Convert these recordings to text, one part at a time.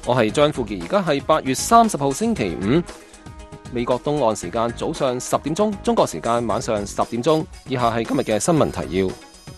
我係張富傑，而家係8月30號星期五，美國東岸時間早上10點鐘，中國時間晚上10點鐘。以下係今日嘅新聞提要。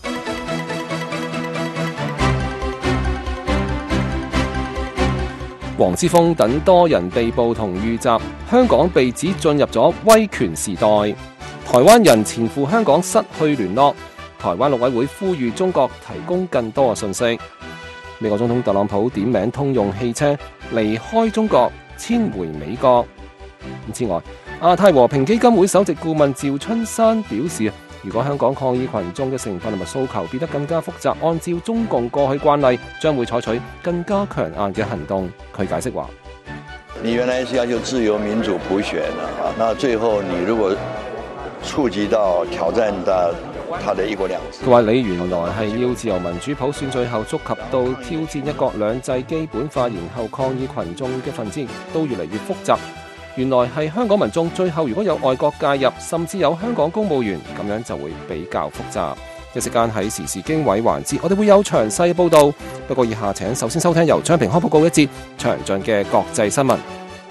黃之鋒等多人被捕同遇襲，香港被指進入咗威權時代。台灣人前赴香港失去聯絡，台灣陸委會呼籲中國提供更多嘅信息。美國總統特朗普點名通用汽車離開中國，遷回美國。此外，亞太和平基金會首席顧問趙春山表示，如果香港抗議群眾嘅成分同埋訴求變得更加複雜，按照中共過去慣例，將會採取更加強硬嘅行動。佢解釋話： 你原來是要求自由民主普選啊，那最後你如果觸及到挑戰到他的一國兩制。 佢話你原來係要自由民主普選，最後觸及到挑戰一國兩制基本法，然後抗議群眾嘅分子都越嚟越複雜。原來係香港民眾，最後如果有外國介入，甚至有香港公務員，咁樣就會比較複雜。一時間喺時事經緯環節，我哋會有詳細報導。不過以下請首先收聽由張平康報告一節詳盡嘅國際新聞。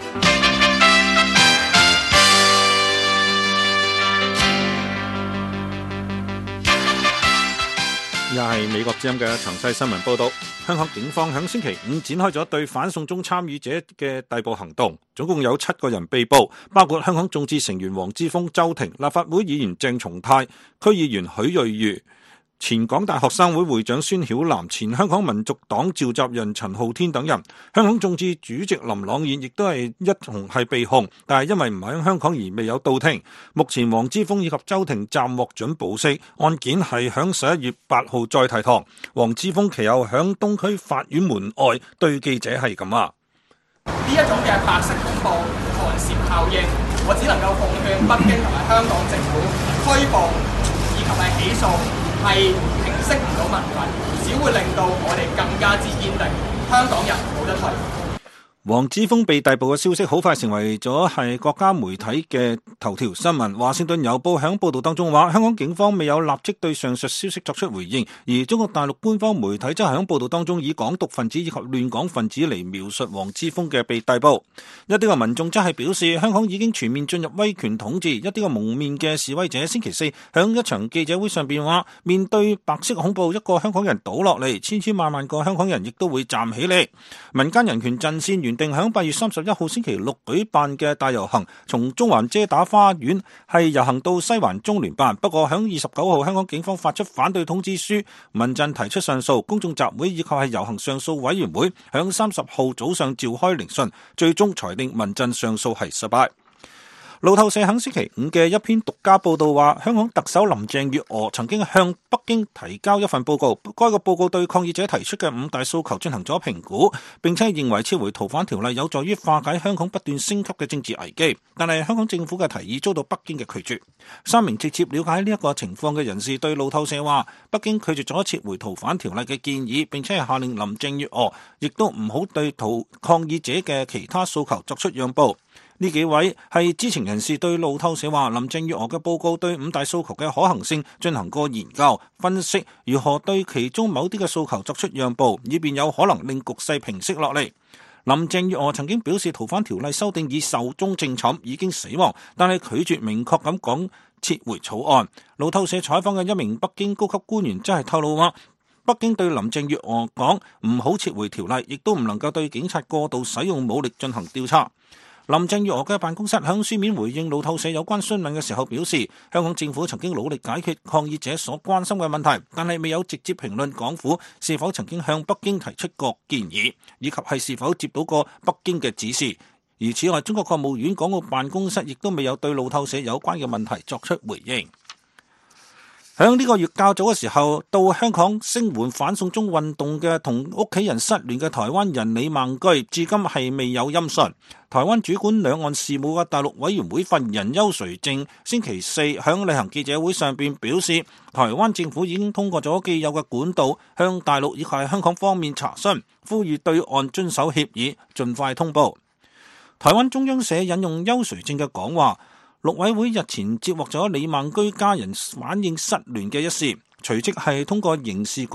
又係美國之音嘅詳細新聞報道。香港警方響星期五展開咗對反送中參與者嘅逮捕行動，總共有7個人被捕，包括香港眾志成員黃之鋒、周庭、立法會議員鄭松泰、區議員許瑞瑜、前港大學生會會長孫曉嵐、前香港民族黨召集人陳浩天等人。香港眾志主席林朗彥亦都係一同係被控，但係因為唔喺香港而未有到庭。目前黃之鋒以及周庭暫獲准保釋，案件係響11月8號再提堂。黃之鋒其後響東區法院門外對記者係咁話： 呢一種嘅白色恐怖、寒蟬效應，我只能夠奉勸北京同埋香港政府拘捕以及係起訴，係平息唔到民憤，只會令到我哋更加之堅定，香港人冇得退。 黃之鋒被逮捕嘅消息好快成為咗係國家媒體嘅頭條新聞。華盛頓郵報響報道當中話，香港警方未有立即對上述消息作出回應，而中國大陸官方媒體則響報道當中以港獨分子以及亂港分子嚟描述黃之鋒嘅被逮捕。一啲嘅民眾則係表示，香港已經全面進入威權統治。一啲嘅蒙面嘅示威者星期四響一場記者會上邊話，面對白色恐怖，一個香港人倒落嚟，千千萬萬個香港人亦都會站起嚟。民間人權陣線原定響8月31號星期六舉辦嘅大遊行，從中環遮打花園係遊行到西環中聯辦。不過響29號，香港警方發出反對通知書，民陣提出上訴，公眾集會以及係遊行上訴委員會響30號早上召開聆訊，最終裁定民陣上訴係失敗。路透社喺星期五嘅一篇獨家報道話，香港特首林鄭月娥曾經向北京提交一份報告，該個報告對抗議者提出嘅5大訴求進行咗評估，並且認為撤回逃犯條例有助於化解香港不斷升級嘅政治危機。但係香港政府嘅提議遭到北京嘅拒絕。3名直接了解呢一個情況嘅人士對路透社話，北京拒絕咗撤回逃犯條例嘅建議，並且係下令林鄭月娥亦都唔好對抗議者嘅其他訴求作出讓步。呢幾位係知情人士對路透社話，林鄭月娥嘅報告對5大訴求嘅可行性進行過研究，分析如何對其中某啲嘅訴求作出讓步，以便有可能令局勢平息落嚟。林鄭月娥曾經表示，逃犯條例修訂已壽終正寢，已經死亡，但係拒絕明確咁講撤回草案。路透社採訪嘅一名北京高級官員真係透露話，北京對林鄭月娥講唔好撤回條例，亦都唔能夠對警察過度使用武力進行調查。林鄭月娥嘅辦公室向書面回應路透社有關詢問嘅時候表示，香港政府曾經努力解決抗議者所關心嘅問題，但係未有直接評論港府是否曾經向北京提出過建議，以及係是否接到過北京嘅指示。而此外，中國國務院港澳辦公室亦都未有對路透社有關嘅問題作出回應。響呢個月較早嘅時候，到香港聲援反送中運動嘅同屋企人失聯嘅台灣人李孟居，至今係未有音訊。台灣主管兩岸事務嘅大陸委員會發言人邱垂正星期四響例行記者會上邊表示，台灣政府已經通過咗既有嘅管道向大陸以及香港方面查詢，呼籲對岸遵守協議，盡快通報。台灣中央社引用邱垂正嘅講話，陸委會日前接獲咗李孟居家人反映失聯嘅一事，隨即係通過刑事局、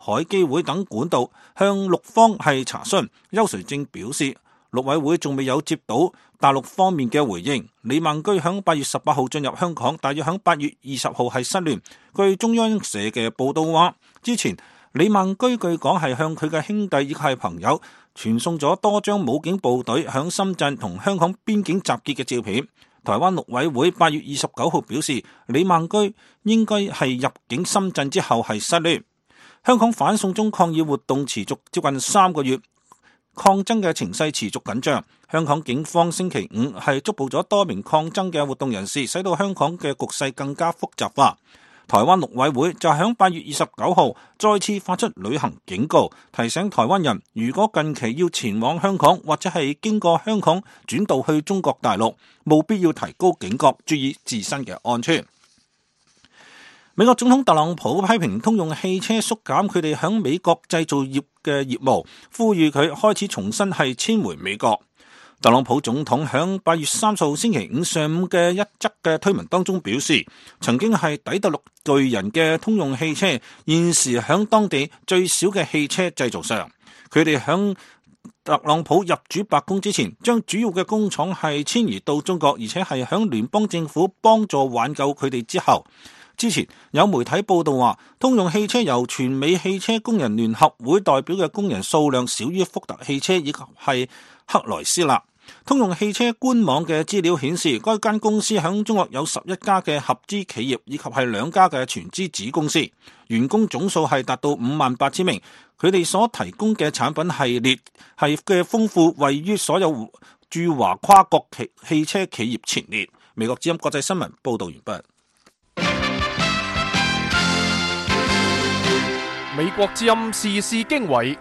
海基會等管道向陸方係查詢。邱垂正表示，陸委會仲未有接到大陸方面嘅回應。李孟居響8月18號進入香港，大約響8月20號係失聯。據中央社嘅報道話，之前李孟居據講係向佢嘅兄弟以及係朋友傳送咗多張武警部隊響深圳同香港邊境集結嘅照片。台灣陸委會8月29號表示，李孟居應該係入境深圳之後係失聯。香港反送中抗議活動持續接近3個月，抗爭嘅情勢持續緊張。香港警方星期五係捉捕咗多名抗爭嘅活動人士，使到香港嘅局勢更加複雜化。台灣陸委會就喺8月29號再次發出旅行警告，提醒台灣人如果近期要前往香港或者係經過香港轉道去中國大陸，務必要提高警覺，注意自身嘅安全。美國總統特朗普批評通用汽車縮減佢哋響美國製造業嘅業務，呼籲佢開始重新係遷回美國。特朗普總統響8月3號星期五上午嘅一則嘅推文當中表示，曾經係底特律巨人嘅通用汽車，現時響當地最小嘅汽車製造商。佢哋響特朗普入主白宮之前，將主要嘅工廠係遷移到中國，而且係響聯邦政府幫助挽救佢哋之後。之前有媒體報道話，通用汽車由全美汽車工人聯合會代表嘅工人數量少於福特汽車以及係克萊斯勒。通用汽車官網嘅資料顯示，該間公司響中國有11家嘅合資企業以及係2家嘅全資子公司，員工總數係達到58,000名。佢哋所提供嘅產品系列係嘅豐富，位於所有駐華跨國汽車企業前列。美國之音國際新聞報道完畢。 美國之音時事經緯，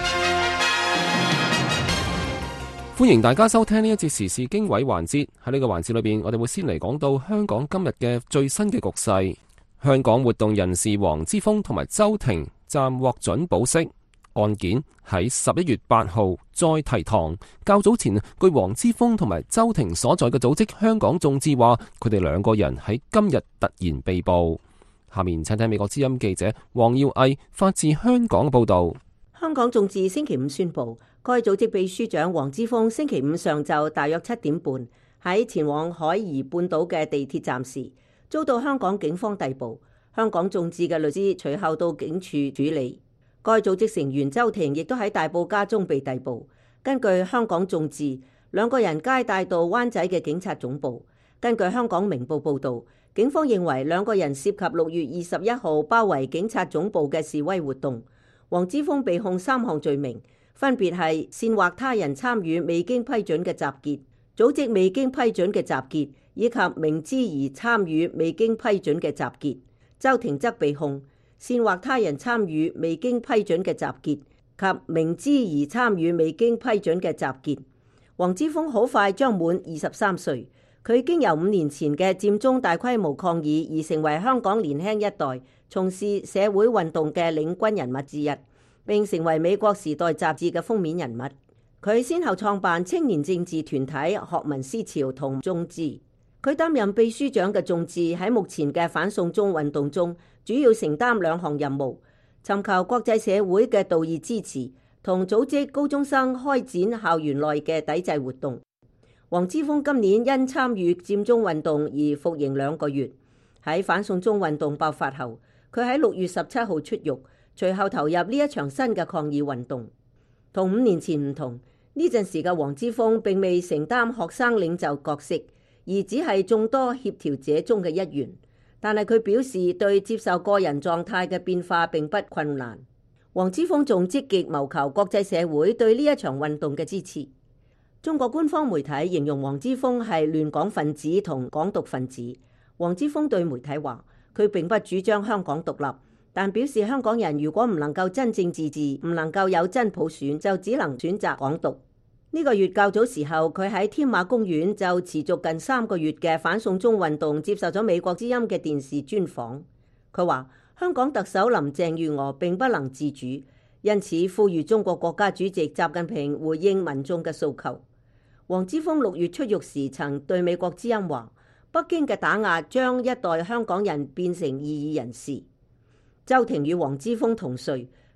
歡迎大家收聽呢一節時事經緯環節。喺呢個環節裏邊，我哋會先嚟講到香港今日嘅最新嘅局勢。香港活動人士黃之鋒同埋周庭暫獲准保釋，案件喺11月8號再提堂。較早前，據黃之鋒同埋周庭所在嘅組織香港眾志話，佢哋2個人喺今日突然被捕。下面請睇美國之音記者黃耀毅發自香港嘅報道。 香港眾志星期五宣布，該組織秘書長黃之鋒星期五上晝大約7點半喺前往海怡半島嘅地鐵站時，遭到香港警方逮捕。香港眾志嘅律師隨後到警署處理。該組織成員周庭亦都喺大埔家中被逮捕。根據香港眾志，2個人皆帶到灣仔嘅警察總部。根據香港明報報導，警方認為2個人涉及6月21號包圍警察總部嘅示威活動。黃之鋒被控3項罪名，分別係煽惑他人參與未經批准嘅集結、組織未經批准嘅集結，以及明知而參與未經批准嘅集結。周庭則被控煽惑他人參與未經批准嘅集結及明知而參與未經批准嘅集結。黃之鋒好快將滿23歲。佢已經由5年前嘅佔中大規模抗議而成為香港年輕一代從事社會運動嘅領軍人物之一，並成為美國時代雜誌嘅封面人物。佢先後創辦青年政治團體學民思潮同眾志。佢擔任秘書長嘅眾志喺目前嘅反送中運動中，主要承擔2項任務：尋求國際社會嘅道義支持，同組織高中生開展校園內嘅抵制活動。黃之鋒今年因參與佔中運動而服刑2個月。喺反送中運動爆發後，佢喺6月17號出獄，隨後投入呢一場新嘅抗議運動。同5年前唔同，呢陣時嘅黃之鋒並未承擔學生領袖角色，而只係眾多協調者中嘅一員。但係佢表示對接受個人狀態嘅變化並不困難。黃之鋒仲積極謀求國際社會對呢一場運動嘅支持。中國官方媒體形容黃之鋒係亂港分子同港獨分子。黃之鋒對媒體話，佢並不主張香港獨立，但表示香港人如果唔能夠真正自治，唔能夠有真普選，就只能選擇港獨。呢個月較早時候，佢喺添馬公園就持續近3個月嘅反送中運動接受咗美國之音嘅電視專訪。佢話香港特首林鄭月娥並不能自主，因此呼籲中國國家主席習近平回應民眾嘅訴求。黃之鋒6月出獄時曾對美國之音話，北京嘅打壓將一代香港人變成異議人士。周庭與黃之鋒同歲，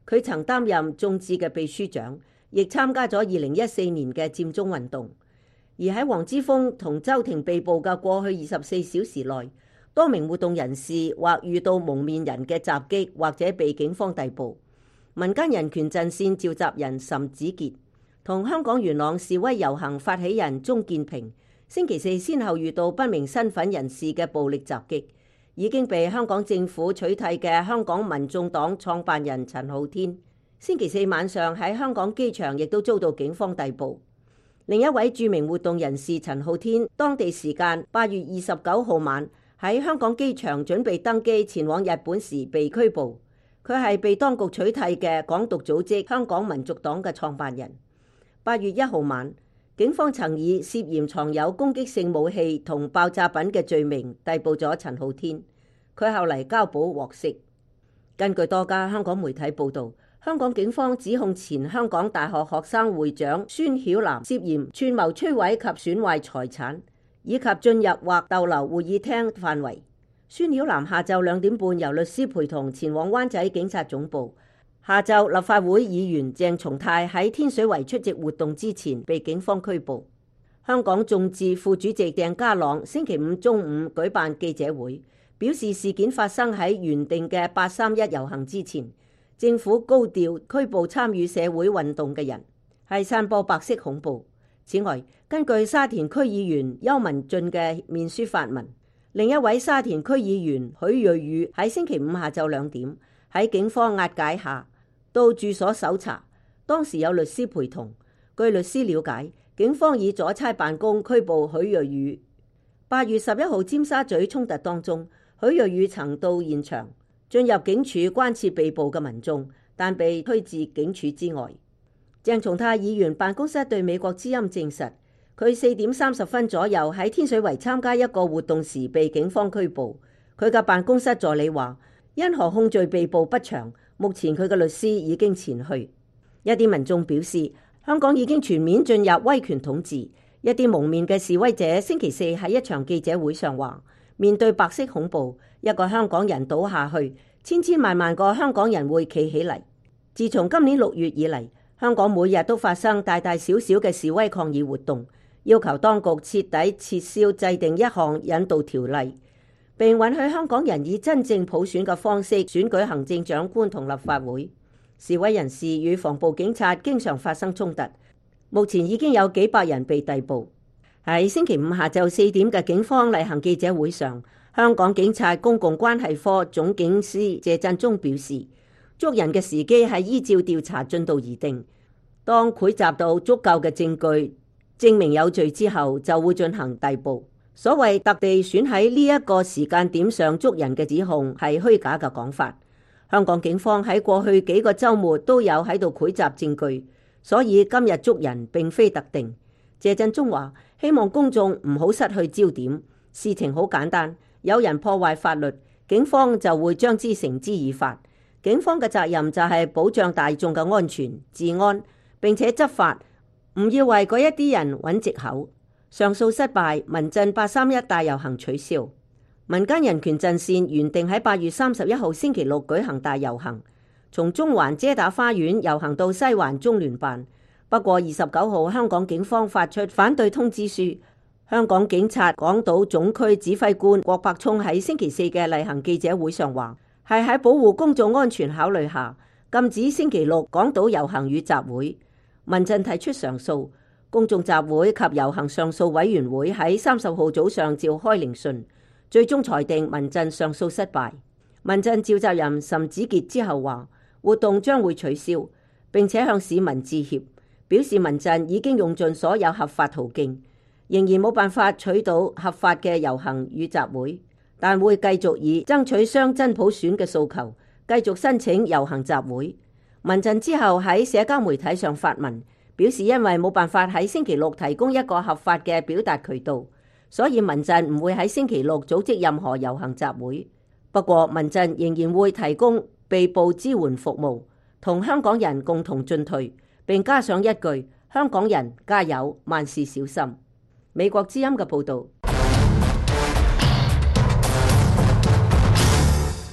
佢曾擔任眾志嘅秘書長，亦參加咗2014年嘅佔中運動。而喺黃之鋒同周庭被捕嘅過去24小時內，多名活動人士或遇到蒙面人嘅襲擊，或者被警方逮捕。民間人權陣線召集人岑子傑同香港元朗示威遊行發起人鍾建平，星期四先後遇到不明身份人士嘅暴力襲擊。已經被香港政府取締嘅香港民眾黨創辦人陳浩天，星期四晚上喺香港機場亦都遭到警方逮捕。另一位著名活動人士陳浩天，當地時間8月29號晚喺香港機場準備登機前往日本時被拘捕。佢係被當局取締嘅港獨組織香港民族黨嘅創辦人。8月1號晚，警方曾以涉嫌藏有攻擊性武器同爆炸品嘅罪名逮捕咗陳浩天，佢後嚟交保獲釋。根據多家香港媒體報導，香港警方指控前香港大學學生會長孫曉嵐涉嫌串謀摧毀及損壞財產，以及進入或逗留會議廳範圍。孫曉嵐下晝2點半由律師陪同前往灣仔警察總部。下晝立法會議員鄭松泰喺天水圍出席活動之前被警方拘捕。香港眾志副主席鄭家朗星期五中午舉辦記者會，表示事件發生喺原定嘅831遊行之前，政府高調拘捕參與社會運動嘅人，係散播白色恐怖。此外，根據沙田區議員邱文俊嘅面書發文，另一位沙田區議員許瑞宇喺星期五下晝2點喺警方押解下到住所搜查，當時有律師陪同。據律師了解，警方以阻差辦公拘捕許瑞宇。8月11號尖沙咀衝突當中，許瑞宇曾到現場進入警署關切被捕嘅民眾，但被推至警署之外。鄭松泰議員辦公室對美國之音證實，佢4點30分左右喺天水圍參加一個活動時被警方拘捕。佢嘅辦公室助理話，因何控罪被捕不詳，目前佢嘅律師已經前去。一啲民眾表示，香港已經全面進入威權統治。一啲蒙面嘅示威者星期四喺一場記者會上話，面對白色恐怖，一個香港人倒下去，千千萬萬個香港人會企起嚟。自從今年6月以嚟，香港每日都發生大大小小嘅示威抗議活動，要求當局徹底撤銷制定一項引渡條例，並允許香港人以真正普選嘅方式選舉行政長官同立法會。示威人士與防暴警察經常發生衝突，目前已經有幾百人被逮捕。喺星期五下晝4點嘅警方例行記者會上，香港警察公共關係科總警司謝振中表示，捉人嘅時機係依照調查進度而定，當匯集到足夠嘅證據證明有罪之後，就會進行逮捕。所謂特地選喺呢一個時間點上捉人嘅指控係虛假嘅講法。香港警方喺過去幾個週末都有喺度匯集證據，所以今日捉人並非特定。謝振中話，希望公眾唔好失去焦點，事情好簡單，有人破壞法律，警方就會將之繩之以法。警方嘅責任就係保障大眾嘅安全治安，並且執法，唔要為嗰一啲人揾藉口。上訴失敗，民陣831大遊行取消。民間人權陣線原定喺8月31號星期六舉行大遊行，從中環遮打花園遊行到西環中聯辦。不過29號香港警方發出反對通知書。香港警察港島總區指揮官郭伯聰喺星期4嘅例行記者會上話，係喺保護公眾安全考慮下，禁止星期六港島遊行與集會。民陣提出上訴，公眾集會及遊行上訴委員會喺30號早上召開聆訊，最終裁定民陣上訴失敗。民陣召集人岑子傑之後話，活動將會取消，並且向市民致歉，表示民陣已經用盡所有合法途徑，仍然冇辦法取到合法嘅遊行與集會，但會繼續以爭取雙真普選嘅訴求，繼續申請遊行集會。民陣之後喺社交媒體上發文，表示因為冇辦法喺星期六提供一個合法嘅表達渠道，所以民陣唔會喺星期六組織任何遊行集會。不過民陣仍然會提供被捕支援服務，同香港人共同進退，並加上一句：香港人加油，萬事小心。美國之音嘅報導。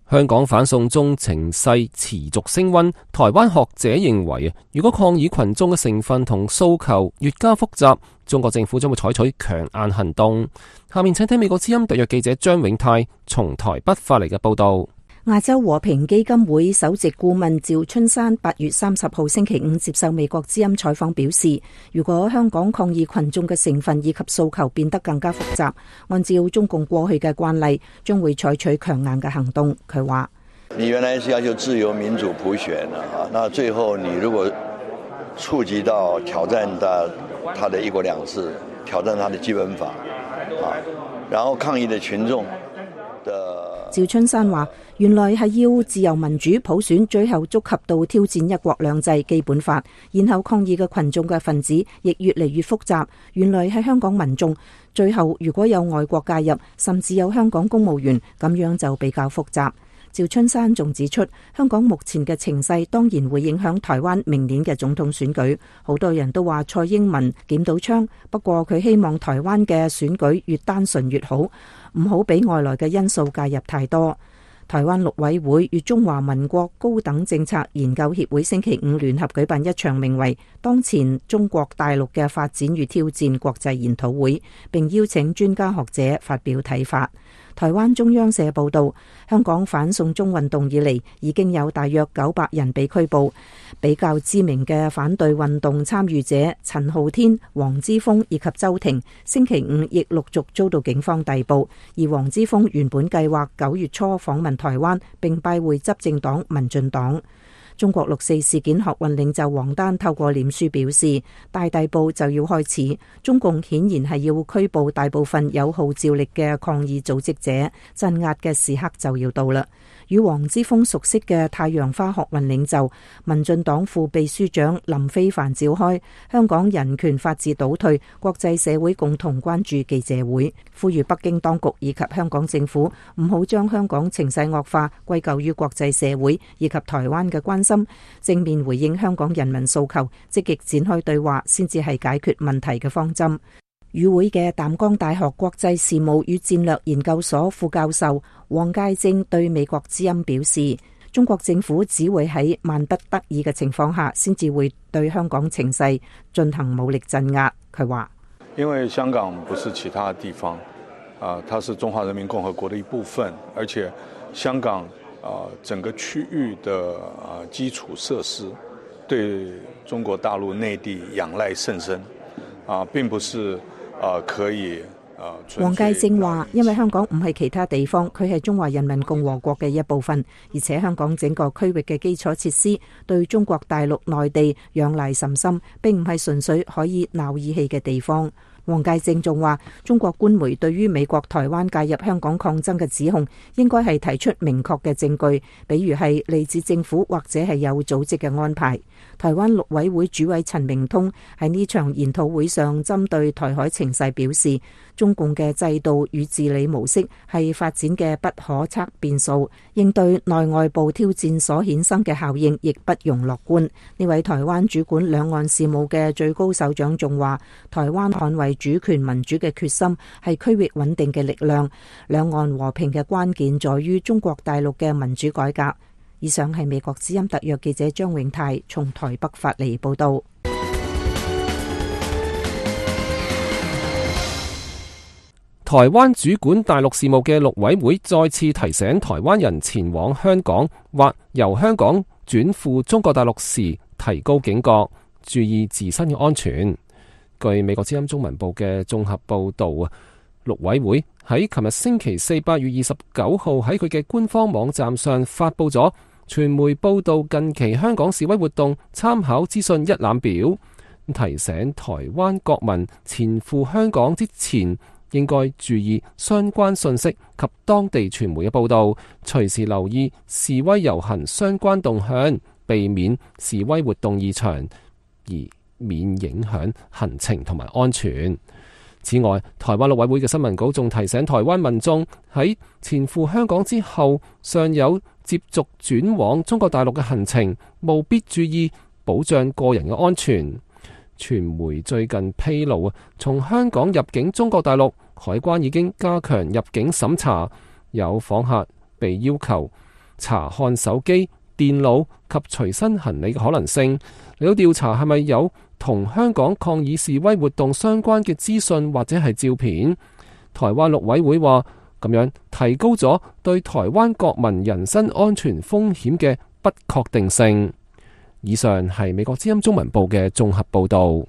香港反送中情勢持續升溫，台灣學者認為如果抗議群眾嘅成分同訴求越加複雜，中國政府將會採取強硬行動。下面請聽美國之音特約記者張永泰從台北發嚟嘅報道。 亞洲和平基金會首席顧問趙春山8月30號星期五接受美國之音採訪表示，如果香港抗議群眾嘅成分以及訴求變得更加複雜，按照中共過去嘅慣例，將會採取強硬嘅行動。佢話： 你原來是要求自由民主普選啊，那最後你如果觸及到挑戰到他的一國兩制，挑戰他的基本法啊，然後抗議的群眾的。 趙春山話：原來係要自由民主普選，最後觸及到挑戰一國兩制基本法，然後抗議嘅群眾嘅分子亦越嚟越複雜。原來係香港民眾，最後如果有外國介入，甚至有香港公務員，咁樣就比較複雜。趙春山仲指出，香港目前嘅情勢當然會影響台灣明年嘅總統選舉。好多人都話蔡英文撿到槍，不過佢希望台灣嘅選舉越單純越好，唔好俾外來嘅因素介入太多。台灣陸委會與中華民國高等政策研究協會星期五聯合舉辦一場名為《當前中國大陸嘅發展與挑戰》國際研討會，並邀請專家學者發表睇法。台灣中央社報道，香港反送中運動以嚟，已經有大約900人被拘捕。比較知名嘅反對運動參與者陳浩天、黃之鋒以及周庭，星期五亦陸續遭到警方逮捕。而黃之鋒原本計劃9月初訪問台灣，並拜會執政黨民進黨。中國6·4事件學運領袖王丹透過臉書表示，大逮捕就要開始，中共顯然係要拘捕大部分有號召力嘅抗議組織者，鎮壓嘅時刻就要到啦。與黃之鋒熟悉嘅太陽花學運領袖、民進黨副秘書長林飛帆召開香港人權法治倒退，國際社會共同關注記者會，呼籲北京當局以及香港政府唔好將香港情勢惡化歸咎於國際社會以及台灣嘅關心，正面回應香港人民訴求，積極展開對話，先至係解決問題嘅方針。與會嘅淡江大學國際事務與戰略研究所副教授黃介正對美國之音表示，中國政府只會喺萬不得已嘅情況下，先至會對香港情勢進行武力鎮壓。佢話： 因為香港不是其他地方，它是中華人民共和國的一部分，而且香港整個區域的基礎設施對中國大陸內地仰賴甚深，並不是可以。 黃介正話，因為香港唔係其他地方，佢係中華人民共和國嘅一部分，而且香港整個區域嘅基礎設施對中國大陸內地仰賴甚深，並唔係純粹可以鬧義氣嘅地方。黃介正仲話，中國官媒對於美國台灣介入香港抗爭嘅指控，應該係提出明確嘅證據，比如係嚟自政府或者係有組織嘅安排。台灣陸委會主委陳明通喺呢場研討會上針對台海情勢表示，中共嘅制度與治理模式係發展嘅不可測變數，應對內外部挑戰所衍生嘅效應亦不容樂觀。呢位台灣主管兩岸事務嘅最高首長仲話，台灣捍衛主權民主嘅決心係區域穩定嘅力量，兩岸和平嘅關鍵在於中國大陸嘅民主改革。以上係美國之音特約記者張永泰從台北發嚟報道。 台灣主管大陸事務嘅陸委會再次提醒台灣人前往香港或由香港轉赴中國大陸時提高警覺，注意自身嘅安全。據美國之音中文部嘅綜合報道啊，陸委會喺琴日星期四8月29號喺佢嘅官方網站上發佈咗傳媒報道近期香港示威活動參考資訊一覽表，提醒台灣國民前赴香港之前應該注意相關信息及當地傳媒嘅報道，隨時留意示威遊行相關動向，避免示威活動異常，而免影響行程同埋安全。此外，台灣陸委會嘅新聞稿仲提醒台灣民眾喺前赴香港之後尚有接續轉往中國大陸嘅行程，務必注意保障個人嘅安全。傳媒最近披露從香港入境中國大陸，海關已經加強入境審查，有訪客被要求查看手機、電腦及隨身行李嘅可能性，嚟到調查係咪有同香港抗議示威活動相關嘅資訊或者係照片。台灣陸委會話，咁樣提高咗對台灣國民人身安全風險嘅不確定性。以上係美國之音中文部嘅綜合報導。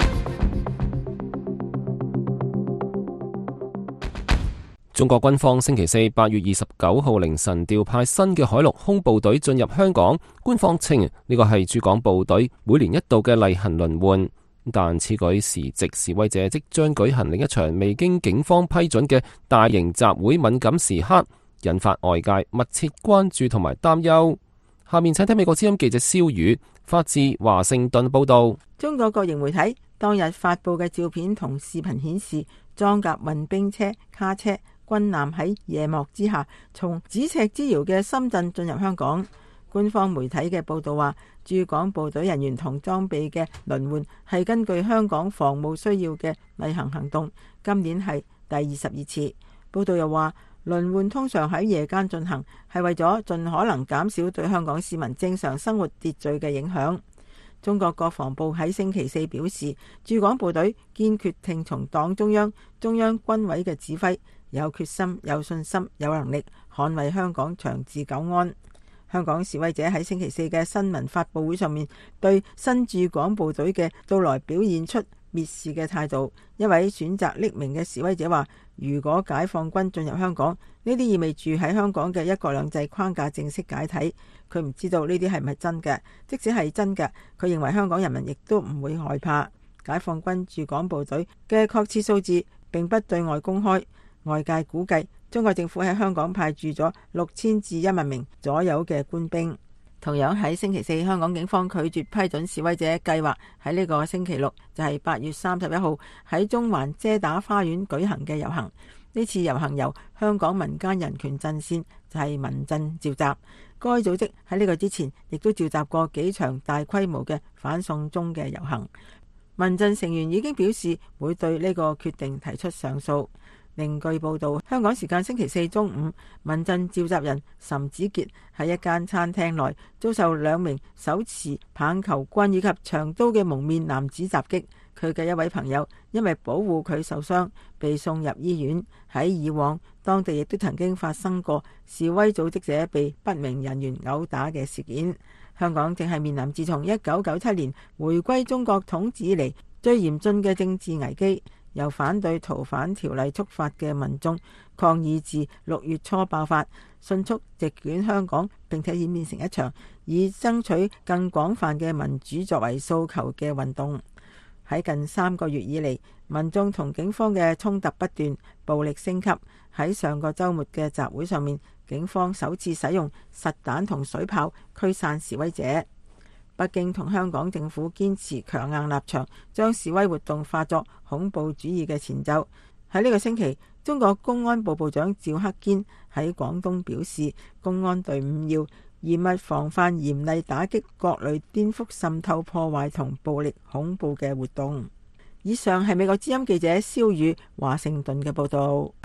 中國軍方星期四8月29號凌晨調派新嘅海陸空部隊進入香港，官方稱呢個係駐港部隊每年一度嘅例行輪換。但此舉時值示威者即將舉行另一場未經警方批准嘅大型集會敏感時刻，引發外界密切關注同埋擔憂。下面請聽美國之音記者蕭宇發自華盛頓報道。 中國國營媒體當日發布嘅照片同視頻顯示，裝甲運兵車、卡車、軍艦喺夜幕之下從咫尺之遙嘅深圳進入香港。官方媒體嘅報道話，駐港部隊人員同裝備嘅輪換係根據香港防務需要嘅例行行動，今年係第22次。報道又話，輪換通常喺夜間進行，係為咗盡可能減少對香港市民正常生活秩序嘅影響。中國國防部喺星期四表示，駐港部隊堅決聽從黨中央、中央軍委嘅指揮，有決心、有信心、有能力捍衛香港長治久安。香港示威者喺星期四嘅新聞發佈會上面，對新駐港部隊嘅到來表現出蔑視嘅態度。一位選擇匿名嘅示威者話，如果解放軍進入香港，呢啲意味住喺香港嘅一國兩制框架正式解體。佢唔知道呢啲係咪真嘅，即使係真嘅，佢認為香港人民亦都唔會害怕。解放軍駐港部隊嘅確切數字並不對外公開，外界估計中國政府喺香港派駐咗6000至1萬名左右嘅官兵。同樣喺星期四，香港警方拒絕批准示威者計劃喺呢個星期六，就係8月31號喺中環遮打花園舉行嘅遊行。呢次遊行由香港民間人權陣線，就係民陣召集。該組織喺呢個之前亦都召集過幾場大規模嘅反送中嘅遊行。民陣成員已經表示會對呢個決定提出上訴。另據報道，香港時間星期四中午，民陣召集人岑子傑喺一間餐廳內遭受2名手持棒球棍以及長刀嘅蒙面男子襲擊，佢嘅一位朋友因為保護佢受傷，被送入醫院。喺以往，當地亦都曾經發生過示威組織者被不明人員毆打嘅事件。香港正係面臨自從1997年回歸中國統治以嚟最嚴峻嘅政治危機。由反對逃犯條例觸發嘅民眾抗議自6月初爆發，迅速席捲香港，並且演變成一場以爭取更廣泛嘅民主作為訴求嘅運動。喺近3個月以嚟，民眾同警方嘅衝突不斷，暴力升級。喺上個週末嘅集會上面，警方首次使用實彈同水炮驅散示威者。北京同香港政府堅持強硬立場，將示威活動化作恐怖主義嘅前奏。喺呢個星期，中國公安部部長趙克堅喺廣東表示，公安隊伍要嚴密防範嚴厲打擊各類顛覆、滲透、破壞同暴力恐怖嘅活動。以上係美國之音記者蕭宇華盛頓嘅報道。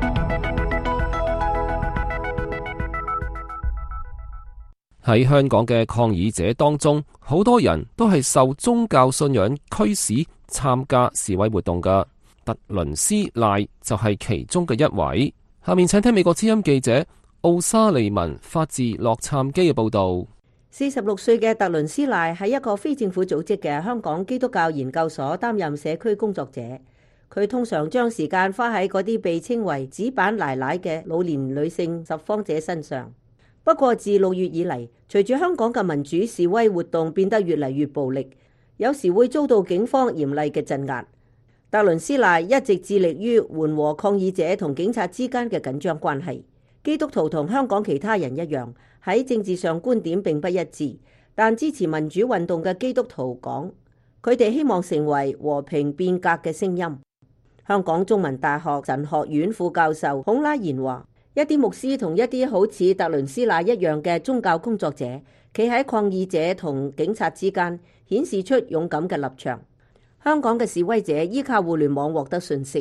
喺香港嘅抗議者當中，好多人都係受宗教信仰驅使參加示威活動嘅。特倫斯賴就係其中嘅一位。下面請聽美國之音記者奧沙利文發自洛杉磯嘅報道。 46歲嘅特倫斯賴喺一個非政府組織嘅香港基督教研究所擔任社區工作者。佢通常將時間花喺嗰啲被稱為紙板奶奶嘅老年女性拾荒者身上。不過自6月以嚟，隨住香港嘅民主示威活動變得越嚟越暴力，有時會遭到警方嚴厲嘅鎮壓。特倫斯賴一直致力於緩和抗議者同警察之間嘅緊張關係。基督徒同香港其他人一樣，喺政治上觀點並不一致，但支持民主運動嘅基督徒講，佢哋希望成為和平變革嘅聲音。香港中文大學神學院副教授孔拉賢話，一啲牧師同一啲好似特倫斯賴一樣嘅宗教工作者，企喺抗議者同警察之間，顯示出勇敢嘅立場。香港嘅示威者依靠互聯網獲得信息，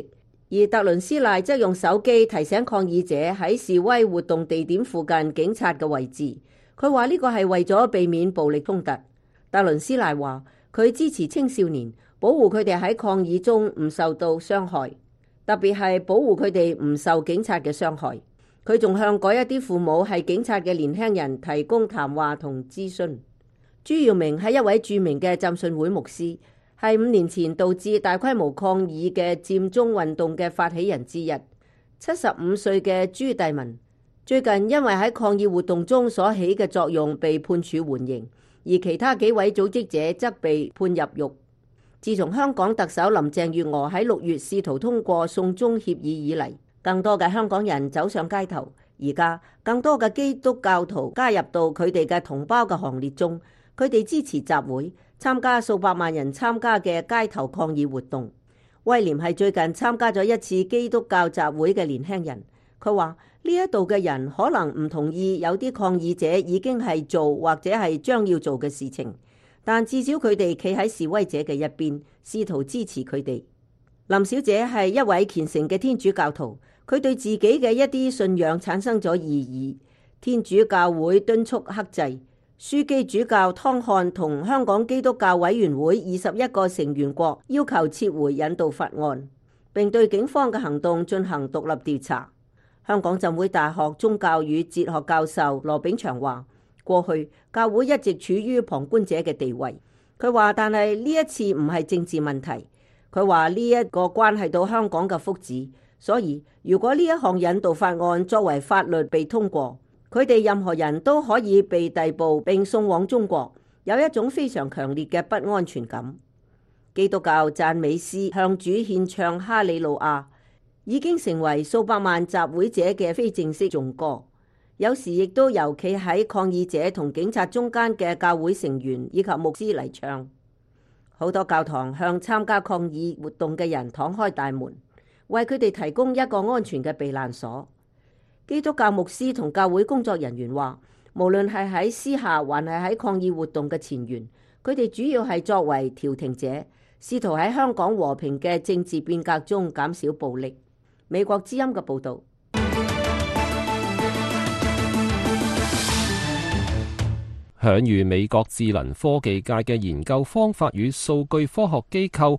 而特倫斯賴則用手機提醒抗議者喺示威活動地點附近警察嘅位置。佢話呢個係為咗避免暴力衝突。特倫斯賴話佢支持青少年，保護佢哋喺抗議中唔受到傷害，特別係保護佢哋唔受警察嘅傷害。佢仲向嗰一啲父母係警察嘅年輕人提供談話同諮詢。朱耀明係一位著名嘅浸信會牧師，係5年前導致大規模抗議嘅佔中運動嘅發起人之一。75歲嘅朱棣文最近因為喺抗議活動中所起嘅作用被判處緩刑，而其他幾位組織者則被判入獄。自從香港特首林鄭月娥喺6月試圖通過送中協議以嚟，更多嘅香港人走上街頭。而家更多嘅基督教徒加入到佢哋嘅同胞嘅行列中，佢哋支持集會，參加數百萬人參加嘅街頭抗議活動。威廉係最近參加咗一次基督教集會嘅年輕人，佢話呢一度嘅人可能唔同意有啲抗議者已經係做或者係將要做嘅事情，但至少佢哋企喺示威者嘅一邊，試圖支持佢哋。林小姐係一位虔誠嘅天主教徒，佢對自己嘅一啲信仰產生咗異議。天主教會敦促克制。樞機主教湯漢同香港基督教委員會21個成員國要求撤回引渡法案，並對警方嘅行動進行獨立調查。香港浸會大學宗教與哲學教授羅炳祥話：過去教會一直處於旁觀者嘅地位。佢話，但係呢一次唔係政治問題。佢話呢一個關係到香港嘅福祉，所以如果呢一項引渡法案作為法律被通過，佢哋任何人都可以被逮捕並送往中國，有一種非常強烈嘅不安全感。基督教讚美詩向主獻唱哈利路亞已經成為數百萬集會者嘅非正式頌歌，有時亦都由企喺抗議者同警察中間嘅教會成員以及牧師嚟唱。好多教堂向參加抗議活動嘅人敞開大門，為佢哋提供一個安全嘅避難所。基督教牧師同教會工作人員話，無論係喺私下還係喺抗議活動嘅前緣，佢哋主要係作為調停者，試圖喺香港和平嘅政治變革中減少暴力。美國之音嘅報導。 享譽美國智能科技界嘅研究方法與數據科學機構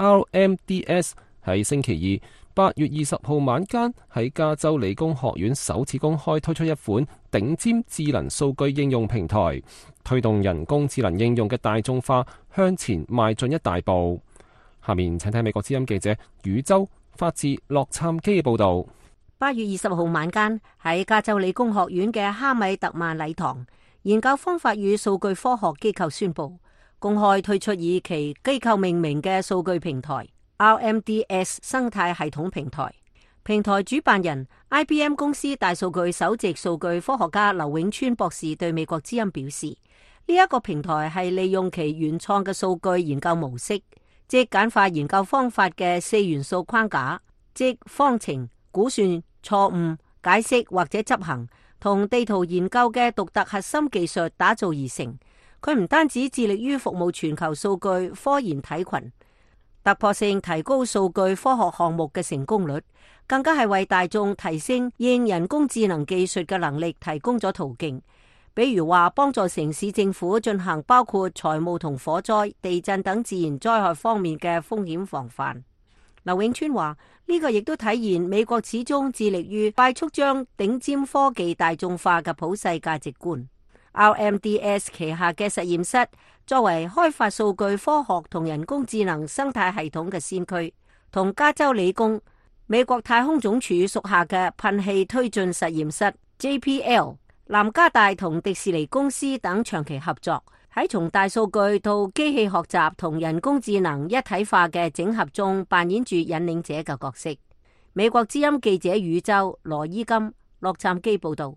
RMDS 喺星期二8月20號晚間喺加州理工學院首次公開推出一款頂尖智能數據應用平台，推動人工智能應用嘅大眾化向前邁進一大步。下面請睇美國之音記者宇宙發自洛杉磯嘅報道。 8月20號晚間喺加州理工學院嘅哈米特曼禮堂，研究方法與數據科學機構宣布公開推出以其機構命名嘅數據平台 RMDS 生態系統平台。平台主辦人 IBM 公司大數據首席數據科學家劉永川博士對美國之音表示，呢一個平台係利用其原創嘅數據研究模式，即簡化研究方法嘅4元素框架，即方程、估算、錯誤、解釋或者執行，同地圖研究嘅獨特核心技術打造而成。佢唔單止致力於服務全球數據科研體群，突破性提高數據科學項目嘅成功率，更加係為大眾提升應人工智能技術嘅能力提供咗途徑。比如話，幫助城市政府進行包括財務同火災、地震等自然災害方面嘅風險防範。劉永川話：呢個亦都體現美國始終致力於快速將頂尖科技大眾化嘅普世價值觀。RMDS 旗下嘅實驗室作為開發數據科學同人工智能生態系統嘅先驅，同加州理工、美國太空總署屬下嘅噴氣推進實驗室 JPL、南加大同迪士尼公司等長期合作，喺從大數據到機器學習同人工智能一體化嘅整合中扮演住引領者嘅角色。美國之音記者宇宙羅伊金洛杉磯報道。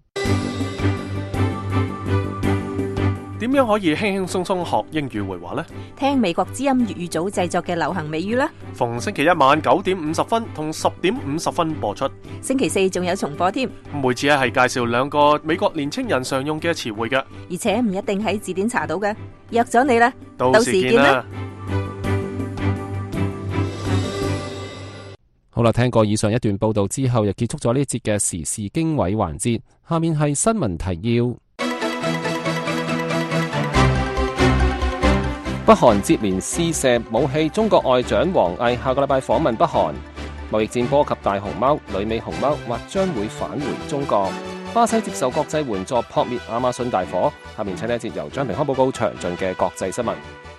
點樣可以輕輕鬆鬆學英語會話呢？ 聽美國之音粵語組製作嘅流行美語啦。 逢星期一晚9點50分同10點50分播出。 星期四仲有重播添。 每次係介紹2個美國年青人常用嘅詞彙嘅， 而且唔一定喺字典查到嘅。約咗你啦， 到時見啦。 好啦，聽過以上一段報道之後，又結束咗呢節嘅時事經緯環節。下面係新聞提要。北韓接連試射武器，中國外長王毅下個禮拜訪問北韓。貿易戰波及大熊貓、旅美熊貓或將會返回中國。巴西接受國際援助撲滅亞馬遜大火。下面請呢一節由張平康報告詳盡嘅國際新聞。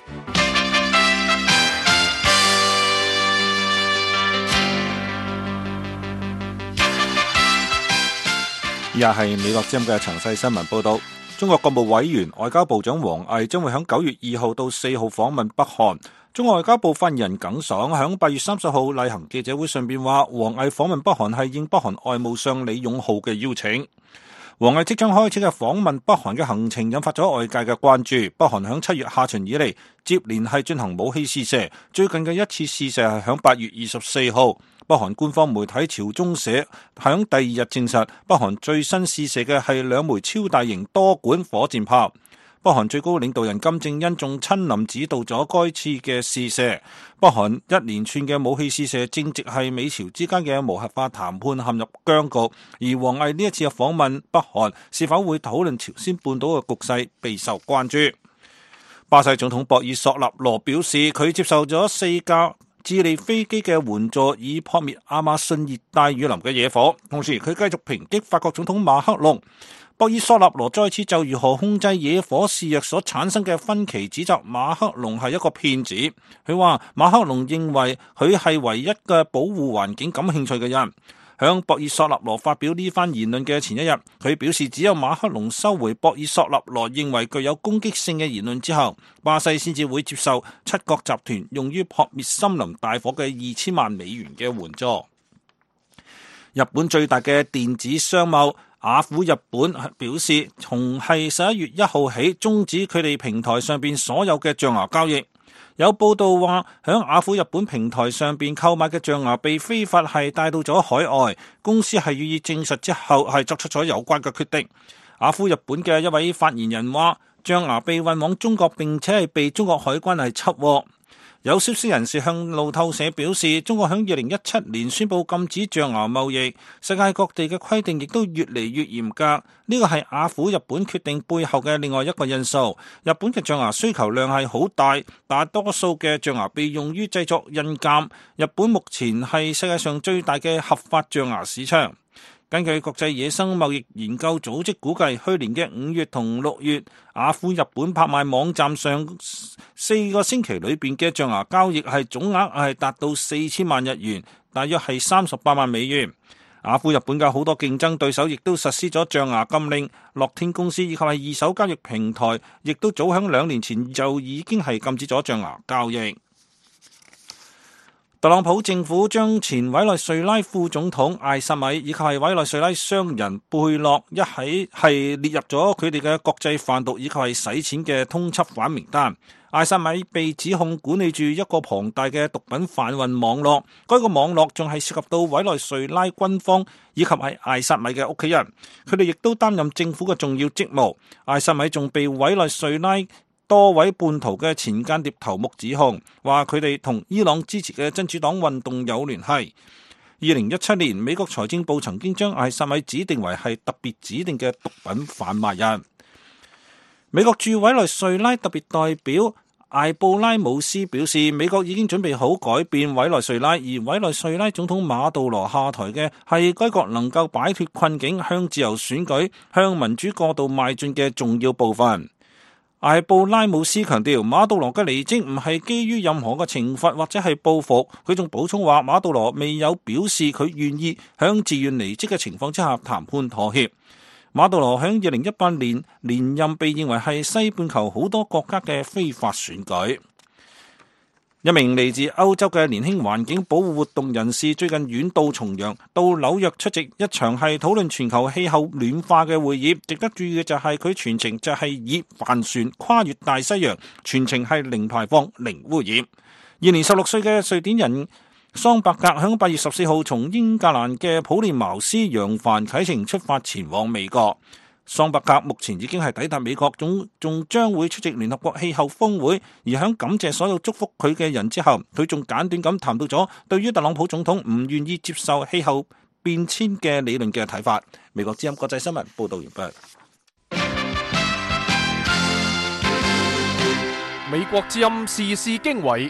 以下係美國之音嘅詳細新聞報道。中國國務委員外交部長王毅將會喺9月2號到4號訪問北韓。中國外交部發言人耿爽喺8月30號例行記者會上邊話，王毅訪問北韓係應北韓外務相李勇浩嘅邀請。王毅即將開始嘅訪問北韓嘅行程引發咗外界嘅關注。北韓喺7月下旬以嚟接連係進行武器試射，最近嘅一次試射係喺8月24號。北韓官方媒體朝中社喺第2日證實，北韓最新試射嘅係2枚超大型多管火箭炮。北韓最高領導人金正恩仲親臨指導咗該次嘅試射。北韓一連串嘅武器試射正值係美朝之間嘅無核化談判陷入僵局，而王毅呢一次嘅訪問北韓是否會討論朝鮮半島嘅局勢備受關注。巴西總統博爾索納羅表示，佢接受咗4架智利飛機嘅援助，以撲滅亞馬遜熱帶雨林嘅野火，同時佢繼續抨擊法國總統馬克龍。博爾索納羅再次就如何控制野火肆虐所產生嘅分歧指責馬克龍係一個騙子。佢話馬克龍認為佢係唯一嘅保護環境感興趣嘅人。響博爾索納羅發表呢番言論嘅前一日，佢表示只有馬克龍收回博爾索納羅認為具有攻擊性嘅言論之後，巴西先至會接受7國集團用於撲滅森林大火嘅2000萬美元嘅援助。日本最大嘅電子商貿雅虎日本表示，從係11月1號起終止佢哋平台上邊所有嘅象牙交易。有報道話，響雅虎日本平台上邊購買嘅象牙被非法係帶到咗海外，公司係予以證實之後係作出咗有關嘅決定。雅虎日本嘅一位發言人話，象牙被運往中國並且係被中國海關係緝獲。有消息人士向路透社表示，中國響2017年宣布禁止象牙貿易，世界各地嘅規定亦都越嚟越嚴格。呢個係雅虎日本決定背後嘅另外一個因素。日本嘅象牙需求量係好大，大多數嘅象牙被用於製作印鑑。日本目前係世界上最大嘅合法象牙市場。根據國際野生貿易研究組織估計，去年嘅5月同6月，雅虎日本拍賣網站上4個星期裏邊嘅象牙交易係總額係達到4000萬日元，大約係38萬美元。雅虎日本嘅好多競爭對手亦都實施咗象牙禁令，樂天公司以及係二手交易平台，亦都早喺2年前就已經係禁止咗象牙交易。特朗普政府將前委內瑞拉副總統艾薩米以及係委內瑞拉商人貝洛一起係列入咗佢哋嘅國際販毒以及係洗錢嘅通緝犯名單。艾薩米被指控管理住一個龐大嘅毒品販運網絡，該個網絡仲係涉及到委內瑞拉軍方以及係艾薩米嘅屋企人，佢哋亦都擔任政府嘅重要職務。艾薩米仲被委內瑞拉多位叛徒嘅前間諜頭目指控，話佢哋同伊朗支持嘅真主黨運動有聯繫。2017年，美國財政部曾經將艾薩米指定為係特別指定嘅毒品販賣人。美國駐委內瑞拉特別代表艾布拉姆斯表示，美國已經準備好改變委內瑞拉，而委內瑞拉總統馬杜羅下台嘅係該國能夠擺脫困境、向自由選舉、向民主過渡邁進嘅重要部分。艾布拉姆斯強調，馬杜羅嘅離職唔係基於任何嘅懲罰或者係報復。佢仲補充話，馬杜羅未有表示佢願意響自願離職嘅情況之下談判妥協。馬杜羅響2018年連任被認為係西半球好多國家嘅非法選舉。一名嚟自歐洲嘅年輕環境保護活動人士最近遠渡重洋到紐約出席一場係討論全球氣候暖化嘅會議。值得注意嘅就係佢全程就係以帆船跨越大西洋，全程係零排放、零污染。現年16歲嘅瑞典人桑伯格響8月14號從英格蘭嘅普利茅斯揚帆啟程出發前往美國。 桑伯格目前已經係抵達美國，仲將會出席聯合國氣候峰會。而喺感謝所有祝福佢嘅人之後，佢仲簡短咁談到咗對於特朗普總統唔願意接受氣候變遷嘅理論嘅睇法。美國之音國際新聞報道完畢。 美國之音時事經緯，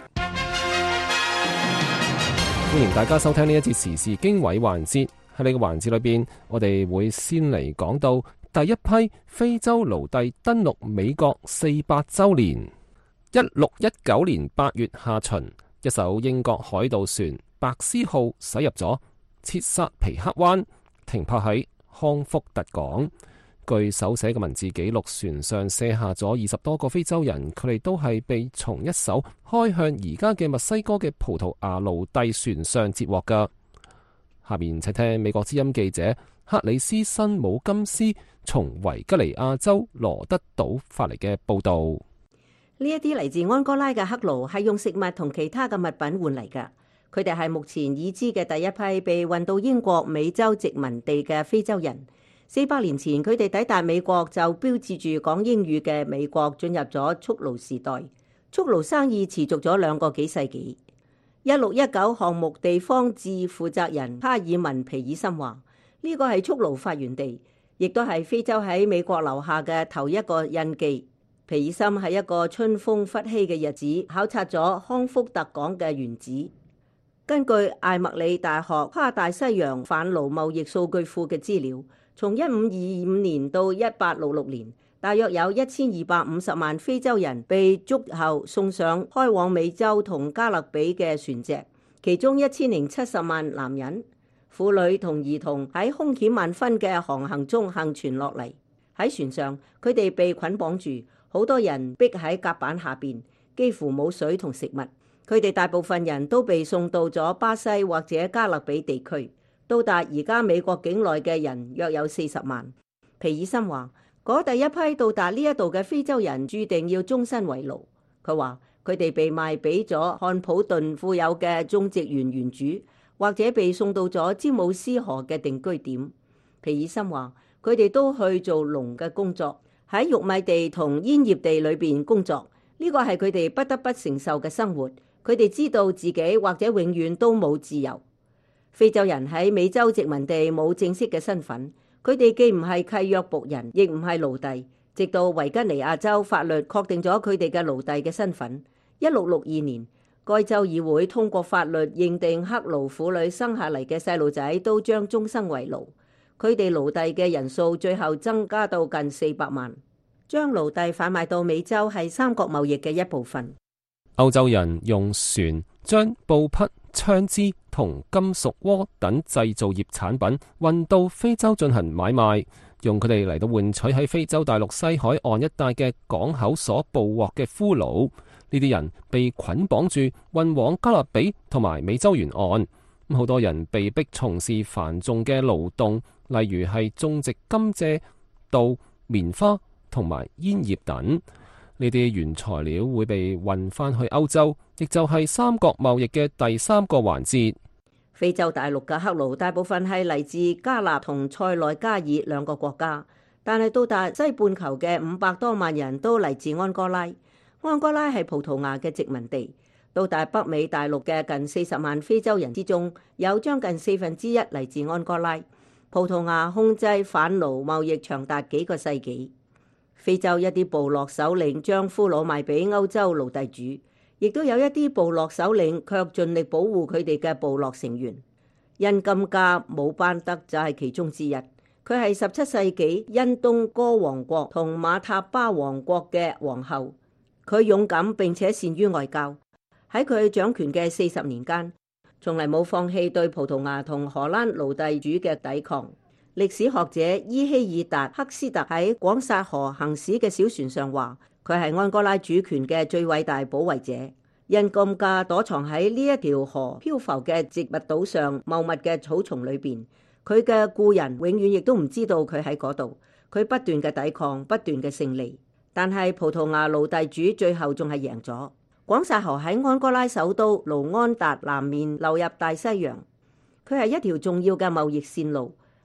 歡迎大家收聽呢一節時事經緯環節。喺呢個環節裏邊，我哋會先嚟講到第一批非洲奴隸登陸美國400週年。1619年8月下旬，一艘英國海盜船白絲號駛入咗切薩皮克灣，停泊喺康福特港。據手寫嘅文字記錄，船上卸下咗20多個非洲人，佢哋都係被從一艘開向而家嘅墨西哥嘅葡萄牙奴隸船上截獲㗎。下面請聽美國之音記者克里斯辛姆金斯從維吉尼亞州羅德島發嚟嘅報道。 呢一啲嚟自安哥拉嘅黑奴係用食物同其他嘅物品換嚟㗎。佢哋係目前已知嘅第一批被運到英國美洲殖民地嘅非洲人。400年前，佢哋抵達美國就標誌住講英語嘅美國進入咗蓄奴時代。蓄奴生意持續咗2個幾世紀。1619項目地方志負責人卡爾文皮爾森話：呢個係蓄奴發源地，亦都係非洲喺美國留下嘅頭一個印記。皮爾森喺一個春風拂起嘅日子考察咗康福特港嘅原址。根據艾默里大學跨大西洋販奴貿易數據庫嘅資料，從1525年到1866年，大約有1250萬非洲人被捉後送上開往美洲同加勒比嘅船隻，其中1070萬男人、婦女同兒童喺兇險萬分嘅航行中幸存落嚟。喺船上，佢哋被捆綁住，好多人逼喺甲板下邊，幾乎冇水同食物。佢哋大部分人都被送到咗巴西或者加勒比地區。到達而家美國境內嘅人約有40萬。皮爾森話：嗰第一批到達呢一度嘅非洲人注定要終身為奴。佢話佢哋被賣俾咗漢普頓富有嘅種植園園主，或者被送到咗詹姆斯河嘅定居點。皮爾森話佢哋都去做農嘅工作，喺玉米地同煙葉地裏邊工作。呢個係佢哋不得不承受嘅生活。佢哋知道自己或者永遠都冇自由。非洲人喺美洲殖民地冇正式嘅身份，佢哋既唔係契約僕人，亦唔係奴隸。直到維吉尼亞州法律確定咗佢哋嘅奴隸嘅身份。1662年，該州議會通過法律認定黑奴婦女生下嚟嘅細路仔都將終生為奴。佢哋奴隸嘅人數最後增加到近400萬。將奴隸販賣到美洲係三國貿易嘅一部分。 歐洲人用船將布匹、槍支同金屬鍋等製造業產品運到非洲進行買賣，用佢哋嚟到換取喺非洲大陸西海岸一帶嘅港口所捕獲嘅俘虜。呢啲人被捆綁住運往加勒比同埋美洲沿岸。好多人被逼從事繁重嘅勞動，例如係種植甘蔗、稻、棉花同埋煙葉等。呢啲原材料會被運返去歐洲，亦就係三國貿易嘅第3個環節。 非洲大陸嘅黑奴大部分係嚟自加納同塞內加爾2個國家，但係到達西半球嘅500多萬人都嚟自安哥拉。安哥拉係葡萄牙嘅殖民地。到達北美大陸嘅近40萬非洲人之中，有將近1/4嚟自安哥拉。葡萄牙控制販奴貿易長達幾個世紀。非洲一啲部落首領將俘虜賣俾歐洲奴隸主，亦都有一啲部落首領卻盡力保護佢哋嘅部落成員。恩金加姆班德就係其中之一。佢係17世紀恩東哥王國同馬塔巴王國嘅皇后。佢勇敢並且善於外交。喺佢掌權嘅40年間，從嚟冇放棄對葡萄牙同荷蘭奴隸主嘅抵抗。歷史學者伊希爾達克斯特喺廣薩河行駛嘅小船上話，佢係安哥拉主權嘅最偉大保衛者。恩金加躲藏喺呢一條河漂浮嘅植物島上茂密嘅草叢裏邊，佢嘅故人永遠亦都唔知道佢喺嗰度。佢不斷嘅抵抗，不斷嘅勝利，但係葡萄牙奴隸主最後仲係贏咗。廣薩河喺安哥拉首都盧安達南面流入大西洋，佢係一條重要嘅貿易線路。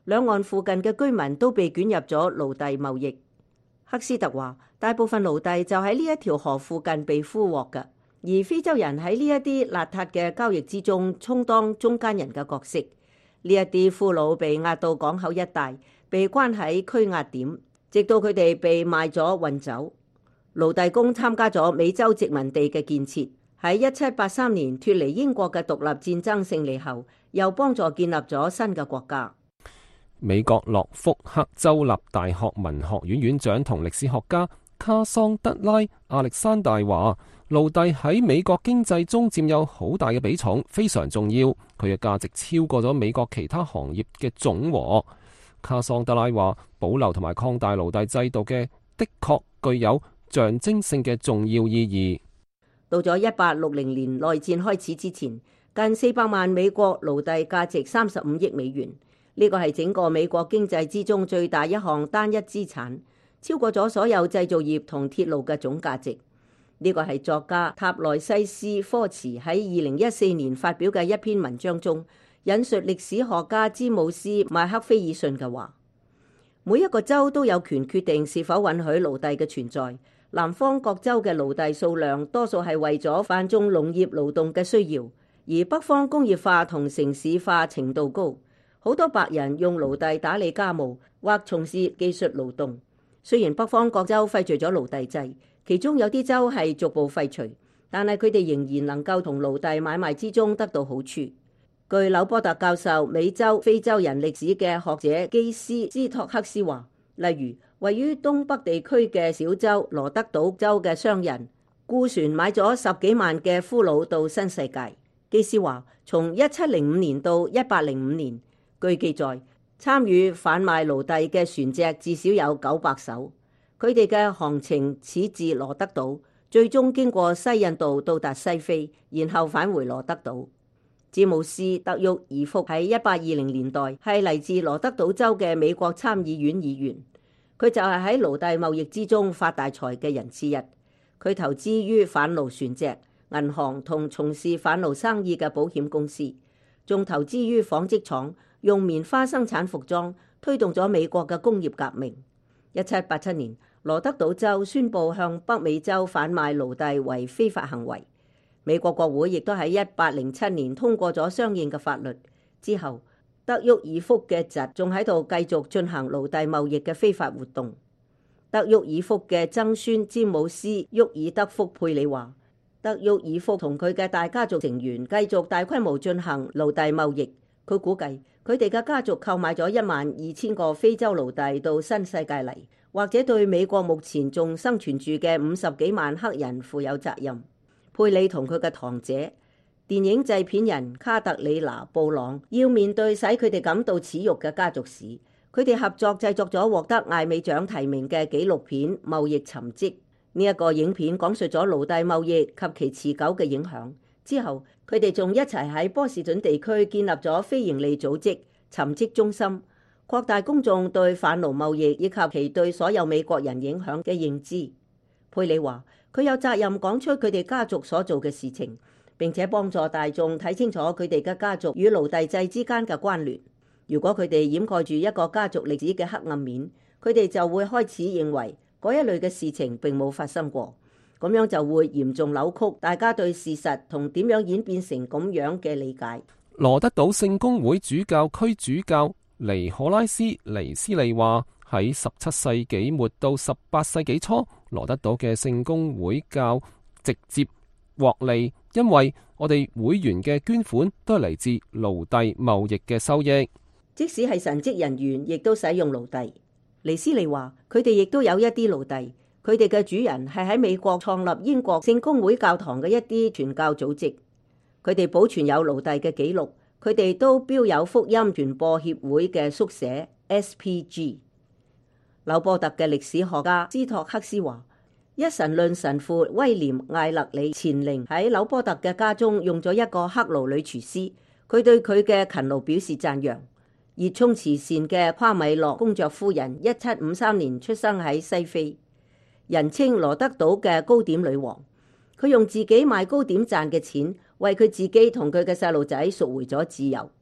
兩岸附近嘅居民都被捲入咗奴隸貿易。赫斯特話，大部分奴隸就喺呢一條河附近被俘獲嘅，而非洲人喺呢一啲邋遢嘅交易之中充當中間人嘅角色。呢一啲俘虜被押到港口一帶，被關喺拘押點，直到佢哋被賣咗運走。奴隸工參加咗美洲殖民地嘅建設，喺1783年脫離英國嘅獨立戰爭勝利後，又幫助建立咗新嘅國家。 美國諾福克州立大學文學院院長同歷史學家卡桑德拉亞歷山大話，奴隸喺美國經濟中佔有好大嘅比重，非常重要。佢嘅價值超過咗美國其他行業嘅總和。卡桑德拉話，保留同埋擴大奴隸制度嘅的確具有象徵性嘅重要意義。 到咗1860年內戰開始之前，近400萬美國奴隸價值35億美元。呢個係整個美國經濟之中最大一項單一資產，超過咗所有製造業同鐵路嘅總價值。呢個係作家塔萊西斯科茨喺2014年發表嘅一篇文章中引述歷史學家詹姆斯麥克菲爾遜嘅話：每一個州都有權決定是否允許奴隸嘅存在。南方各州嘅奴隸數量多數係為咗繁重農業勞動嘅需要，而北方工業化同城市化程度高。好多白人用奴隸打理家務或從事技術勞動。雖然北方各州廢除咗奴隸制，其中有啲州係逐步廢除，但係佢哋仍然能夠同奴隸買賣之中得到好處。據紐波特教授美洲非洲人歷史嘅學者基斯斯托克斯話，例如位於東北地區嘅小州羅德島州嘅商人雇船買咗10幾萬嘅俘虜到新世界。基斯話，從1705年到1805年，據記載，參與販賣奴隸嘅船隻至少有900艘。佢哋嘅航程始自羅德島，最終經過西印度到達西非，然後返回羅德島。詹姆斯德沃爾福喺1820年代係嚟自羅德島州嘅美國參議院議員，佢就係喺奴隸貿易之中發大財嘅人之一。佢投資於販奴船隻、銀行同從事販奴生意嘅保險公司，仲投資於紡織廠，用棉花生產服裝，推動咗美國嘅工業革命。1787年，羅德島州宣布向北美洲販賣奴隸為非法行為。美國國會亦都喺1807年通過咗相應嘅法律。之後，德沃爾福嘅侄仲喺度繼續進行奴隸貿易嘅非法活動。德沃爾福嘅曾孫詹姆斯沃爾德福佩里話，德沃爾福同佢嘅大家族成員繼續大規模進行奴隸貿易。佢估計佢哋嘅家族購買咗12000個非洲奴隸到新世界嚟，或者對美國目前仲生存住嘅50幾萬黑人負有責任。佩里同佢嘅堂姐電影製片人卡特里娜布朗要面對使佢哋感到恥辱嘅家族史。佢哋合作製作咗獲得艾美獎提名嘅紀錄片《貿易沉積》。呢一個影片講述咗奴隸貿易及其持久嘅影響。之後佢哋仲一齊喺波士頓地區建立咗非營利組織沉積中心，擴大公眾對販奴貿易以及其對所有美國人影響嘅認知。佩里話，佢有責任講出佢哋家族所做嘅事情，並且幫助大眾睇清楚佢哋嘅家族與奴隸制之間嘅關聯。如果佢哋掩蓋住一個家族歷史嘅黑暗面，佢哋就會開始認為嗰一類嘅事情並冇發生過，咁樣就會嚴重扭曲大家對事實同點樣演變成咁樣嘅理解。 羅德島聖公會主教區主教尼可拉斯尼斯利話，喺17世紀末到18世紀初，羅德島嘅聖公會教直接獲利，因為我哋會員嘅捐款都係嚟自奴隸貿易嘅收益。 即使係神職人員，亦都使用奴隸。尼斯利話，佢哋亦都有一啲奴隸，佢哋嘅主人係喺美國創立英國聖公會教堂嘅一啲傳教組織。佢哋保存有奴隸嘅記錄，佢哋都標有福音傳播協會嘅縮寫 SPG。紐波特嘅歷史學家斯托克斯話，一神論神父威廉艾勒里前靈喺紐波特嘅家中用咗一個黑奴女廚師，佢對佢嘅勤勞表示讚揚。熱衷慈善嘅夸米諾公爵夫人1753年出生喺西非，人稱羅德島嘅糕點女王。佢用自己賣糕點賺嘅錢，為佢自己同佢嘅細路仔贖回咗自由。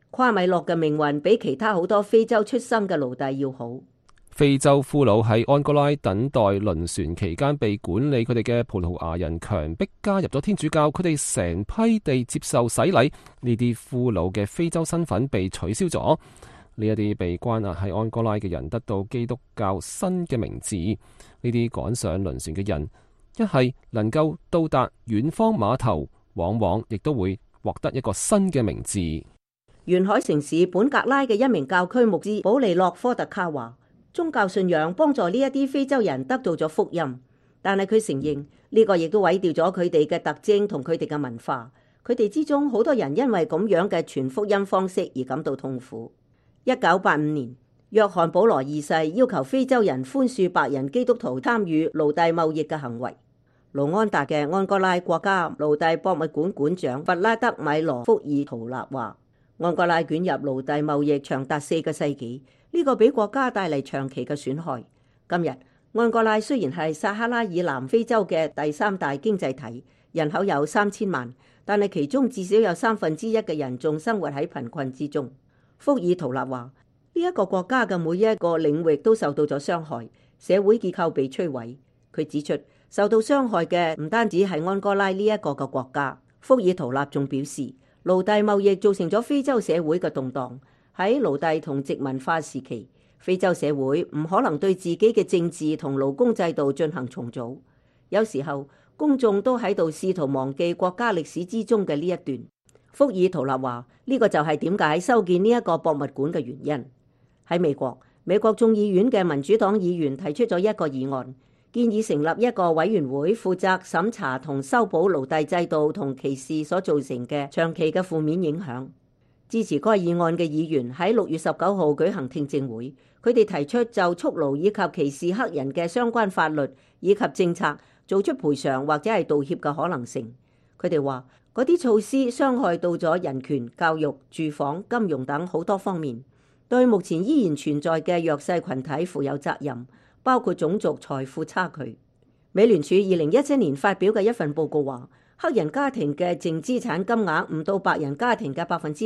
夸米諾嘅命運比其他好多非洲出生嘅奴隸要好。 非洲俘虜喺安哥拉等待輪船期間，被管理佢哋嘅葡萄牙人強迫加入咗天主教，佢哋成批地接受洗禮，呢啲俘虜嘅非洲身份被取消咗。呢一啲被關押喺安哥拉嘅人得到基督教新嘅名字。呢啲趕上輪船嘅人，一係能夠到達遠方碼頭，往往亦都會獲得一個新嘅名字。 沿海城市本格拉嘅一名教區牧師保利諾科特卡話，宗教信仰幫助呢一啲非洲人得到咗福音，但係佢承認呢個亦都毀掉咗佢哋嘅特徵同佢哋嘅文化。佢哋之中好多人因為咁樣嘅傳福音方式而感到痛苦。1985年，約翰保羅二世要求非洲人寬恕白人基督徒參與奴隸貿易嘅行為。盧安達嘅安哥拉國家奴隸博物館館長弗拉德米羅福爾圖納話，安哥拉捲入奴隸貿易長達4個世紀，呢個俾國家帶嚟長期嘅損害。今日安哥拉雖然係撒哈拉以南非洲嘅第3大經濟體，人口有3000萬，但係其中至少有1/3嘅人仲生活喺貧困之中。福爾圖納話，呢一個國家嘅每一個領域都受到咗傷害，社會結構被摧毀。佢指出，受到傷害嘅唔單止係安哥拉呢一個嘅國家。福爾圖納仲表示，奴隸貿易造成咗非洲社會嘅動盪。喺奴隸同殖民化時期，非洲社會唔可能對自己嘅政治同勞工制度進行重組。有時候公眾都喺度試圖忘記國家歷史之中嘅呢一段。福爾圖納話，呢個就係點解修建呢一個博物館嘅原因。喺美國眾議院嘅民主黨議員提出咗一個議案，建議成立一個委員會負責審查同修補奴隸制度同歧視所造成嘅長期嘅負面影響。支持該議案嘅議員喺6月19號舉行聽證會，佢哋提出就蓄奴以及歧視黑人嘅相關法律以及政策做出賠償或者係道歉嘅可能性。佢哋話，嗰啲措施傷害到咗人權、教育、住房、金融等好多方面，對目前依然存在嘅弱勢群體負有責任，包括種族財富差距。美聯儲2017年發表嘅一份報告話，黑人家庭嘅淨資產金額唔到白人家庭嘅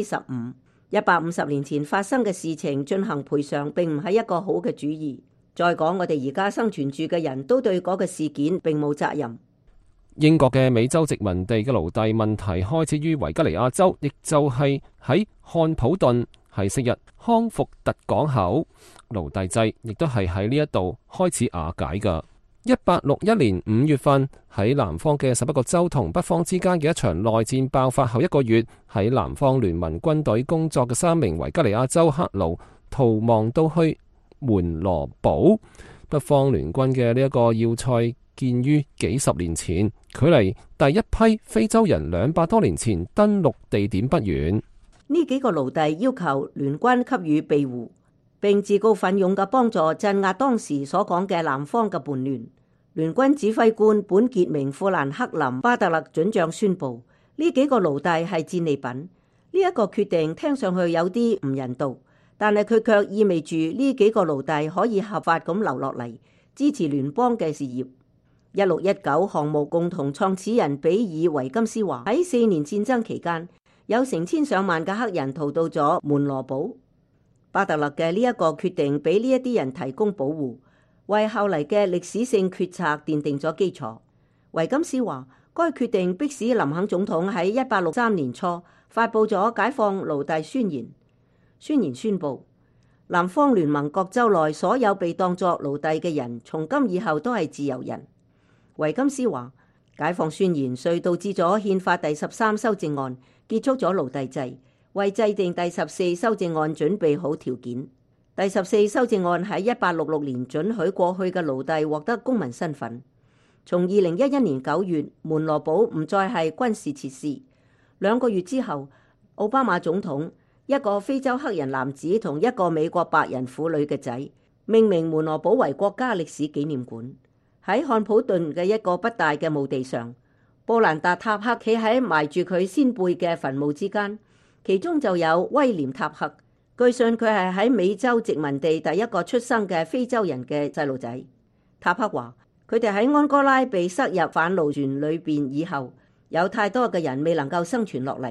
15%。150年前發生嘅事情進行賠償並唔係一個好嘅主意。再講，我哋而家生存住嘅人都對嗰個事件並冇責任。 英國嘅美洲殖民地嘅奴隸問題開始於維吉尼亞州，亦就係喺漢普頓，係昔日康福特港口。奴隸制亦都係喺呢一度開始瓦解㗎。1861年5月份，喺南方嘅11個州同北方之間嘅一場內戰爆發後1個月，喺南方聯盟軍隊工作嘅3名維吉尼亞州黑奴逃亡到去門羅堡。北方聯軍嘅呢一個要塞建於幾十年前，距離第一批非洲人200多年前登陸地點不遠。 呢幾個奴隸要求聯軍給予庇護，並自告奮勇嘅幫助鎮壓當時所講嘅南方嘅叛亂。聯軍指揮官本傑明富蘭克林巴特勒准將宣布，呢幾個奴隸係戰利品。呢一個決定聽上去有啲唔人道，但係佢卻意味住呢幾個奴隸可以合法咁留落嚟，支持聯邦嘅事業。1619項目共同創始人比爾維金斯話，喺4年戰爭期間，有成千上萬嘅黑人逃到咗門羅堡。巴特勒嘅呢一個決定俾呢一啲人提供保護，為後嚟嘅歷史性決策奠定咗基礎。維金斯話，該決定迫使林肯總統喺1863年初發布咗解放奴隸宣言。宣言宣布，南方聯盟各州內所有被當作奴隸嘅人，從今以後都係自由人。維金斯話，解放宣言遂導致咗憲法第13修正案，結束咗奴隸制，為制定第14修正案準備好條件。第14修正案喺1866年准許過去嘅奴隸獲得公民身份。從2011年9月，門羅堡唔再係軍事設施。2個月之後，奧巴馬總統一個非洲黑人男子同一個美國白人婦女嘅仔命名門羅堡為國家歷史紀念館。喺漢普頓嘅一個不大嘅墓地上，布蘭達塔克企喺埋住佢先輩嘅墳墓之間，其中就有威廉塔克。據信佢係喺美洲殖民地第一個出生嘅非洲人嘅細路仔。塔克話，佢哋喺安哥拉被塞入販奴船裏邊以後，有太多嘅人未能夠生存落嚟，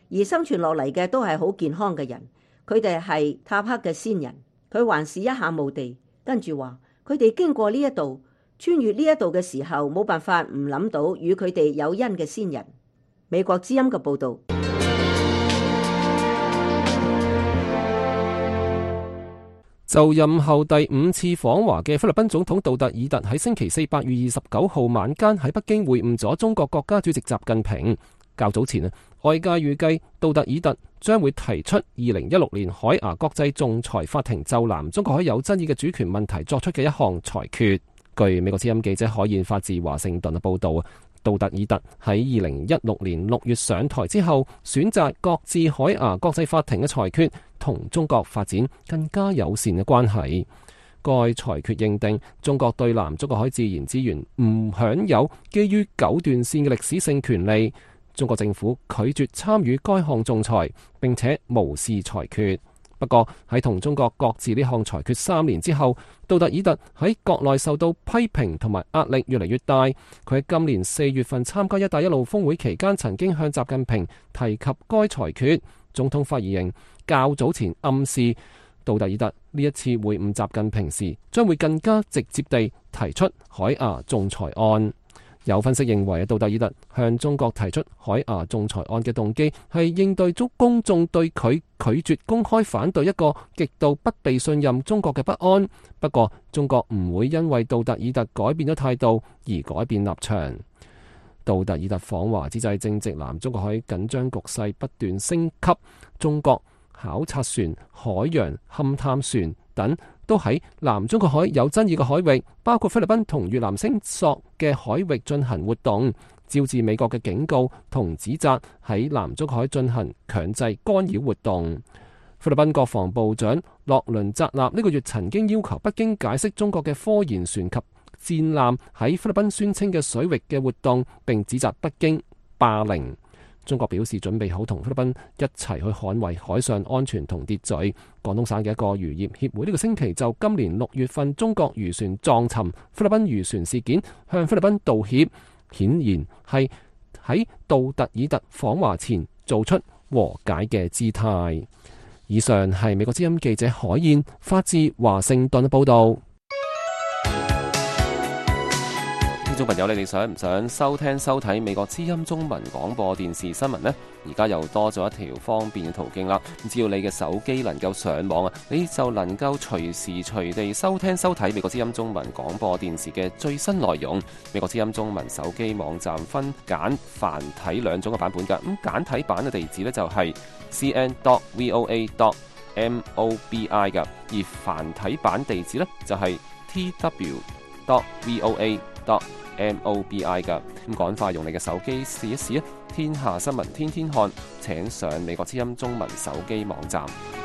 而生存落嚟嘅都係好健康嘅人。佢哋係塔克嘅先人。佢環視一下墓地，跟住話：佢哋經過呢一度，穿越呢一度嘅時候，冇辦法唔諗到與佢哋有恩嘅先人。美國之音嘅報導。 就任後第5次訪華嘅菲律賓總統杜特爾特喺星期4 8月29號晚間喺北京會晤咗中國國家主席習近平。較早前外界預計杜特爾特將會提出2016年海牙國際仲裁法庭就南中國海有爭議嘅主權問題作出嘅一項裁決。據美國之音記者海燕發自華盛頓嘅報導，杜特爾特喺2016年6月上台之後，選擇擱置海牙國際法庭嘅裁決，同中國發展更加友善嘅關係。該裁決認定中國對南中國海自然資源唔享有基於九段線嘅歷史性權利。中國政府拒絕參與該項仲裁，並且無視裁決。不過喺同中國擱置呢項裁決3年之後，杜特爾特喺國內受到批評同埋壓力越嚟越大。佢喺今年4月份參加一帶一路峰會期間，曾經向習近平提及該裁決。總統發言人較早前暗示，杜特爾特呢一次會晤習近平時，將會更加直接地提出海牙仲裁案。有分析認為，杜特爾特向中國提出海牙仲裁案嘅動機係應對公眾對佢拒絕公開反對一個極度不被信任中國嘅不安。不過，中國唔會因為杜特爾特改變咗態度而改變立場。杜特爾特訪華之際，正值南中國海緊張局勢不斷升級，中國考察船、海洋勘探船等都喺南中國海有爭議嘅海域，包括菲律賓同越南星索嘅海域進行活動，招致美國嘅警告同指責喺南中國海進行強制干擾活動。菲律賓國防部長洛倫扎納呢個月曾經要求北京解釋中國嘅科研船及戰艦喺菲律賓宣稱嘅水域嘅活動，並指責北京霸凌。中國表示準備好同菲律賓一齊去捍衛海上安全同秩序。廣東省嘅一個漁業協會呢個星期就今年6月份中國漁船撞沉菲律賓漁船事件向菲律賓道歉，顯然係喺杜特爾特訪華前做出和解嘅姿態。以上係美國之音記者海燕發自華盛頓嘅報道。聽眾朋友，你哋想唔想收聽收睇美國之音中文廣播電視新聞呢？而家又多咗一條方便嘅途徑啦！只要你嘅手機能夠上網啊，你就能夠隨時隨地收聽收睇美國之音中文廣播電視嘅最新內容。美國之音中文手機網站分簡繁體2種嘅版本㗎。咁簡體版嘅地址呢，就係 cn.voa.mobi 㗎，而繁體版地址呢，就係 tw.voa.mobi 噶。咁趕快用你嘅手機試一試啊！天下新聞天天看，請上美國之音中文手機網站。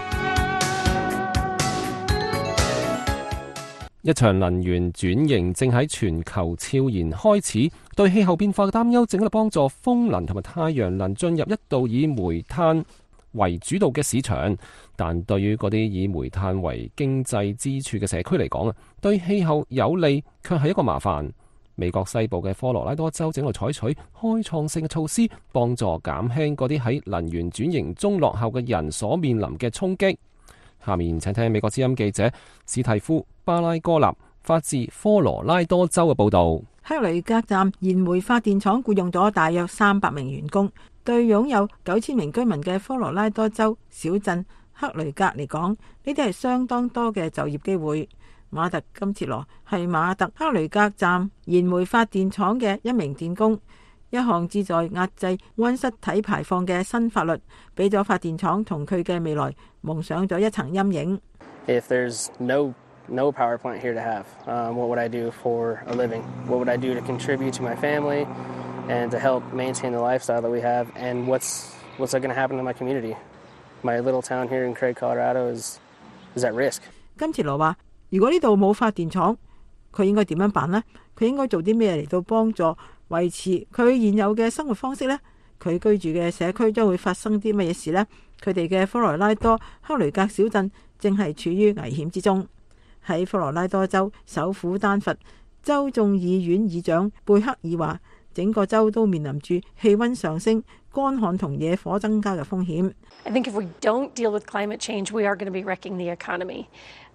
一場能源轉型正喺全球悄然開始，對氣候變化嘅擔憂正喺度幫助風能同埋太陽能進入一度以煤炭為主導嘅市場，但對於嗰啲以煤炭為經濟支柱嘅社區嚟講啊，對氣候有利卻係一個麻煩。美國西部嘅科羅拉多州正在採取開創性嘅措施，幫助減輕嗰啲喺能源轉型中落後嘅人所面臨嘅衝擊。下面請聽美國之音記者史蒂夫巴拉哥納發自科羅拉多州嘅報道。 克雷格站燃煤發電廠僱用咗大約300名員工，對擁有9000名居民嘅科羅拉多州小鎮克雷格嚟講，呢啲係相當多嘅就業機會。馬特金切羅係馬特克雷格站燃煤發電廠嘅一名電工。一項旨在壓制溫室體排放嘅新法律，俾咗發電廠同佢嘅未來蒙上咗一層陰影。 If there's no power plant here to have, what would I do for a living? What would I do to contribute to my family and to help maintain the lifestyle that we have? And what's going to happen to my community? My little town here in Craig, Colorado is at risk. 金切羅話：如果呢度冇發電廠，佢應該點樣辦呢？佢應該做啲咩嚟到幫助維持佢現有嘅生活方式呢？佢居住嘅社區將會發生啲乜嘢事呢？佢哋嘅科羅拉多克雷格小鎮正係處於危險之中。喺科羅拉多州首府丹佛，州眾議院議長貝克爾話： 整個州都面臨住氣溫上升、乾旱同野火增加嘅風險。 I think if we don't deal with climate change, we are going to be wrecking the economy.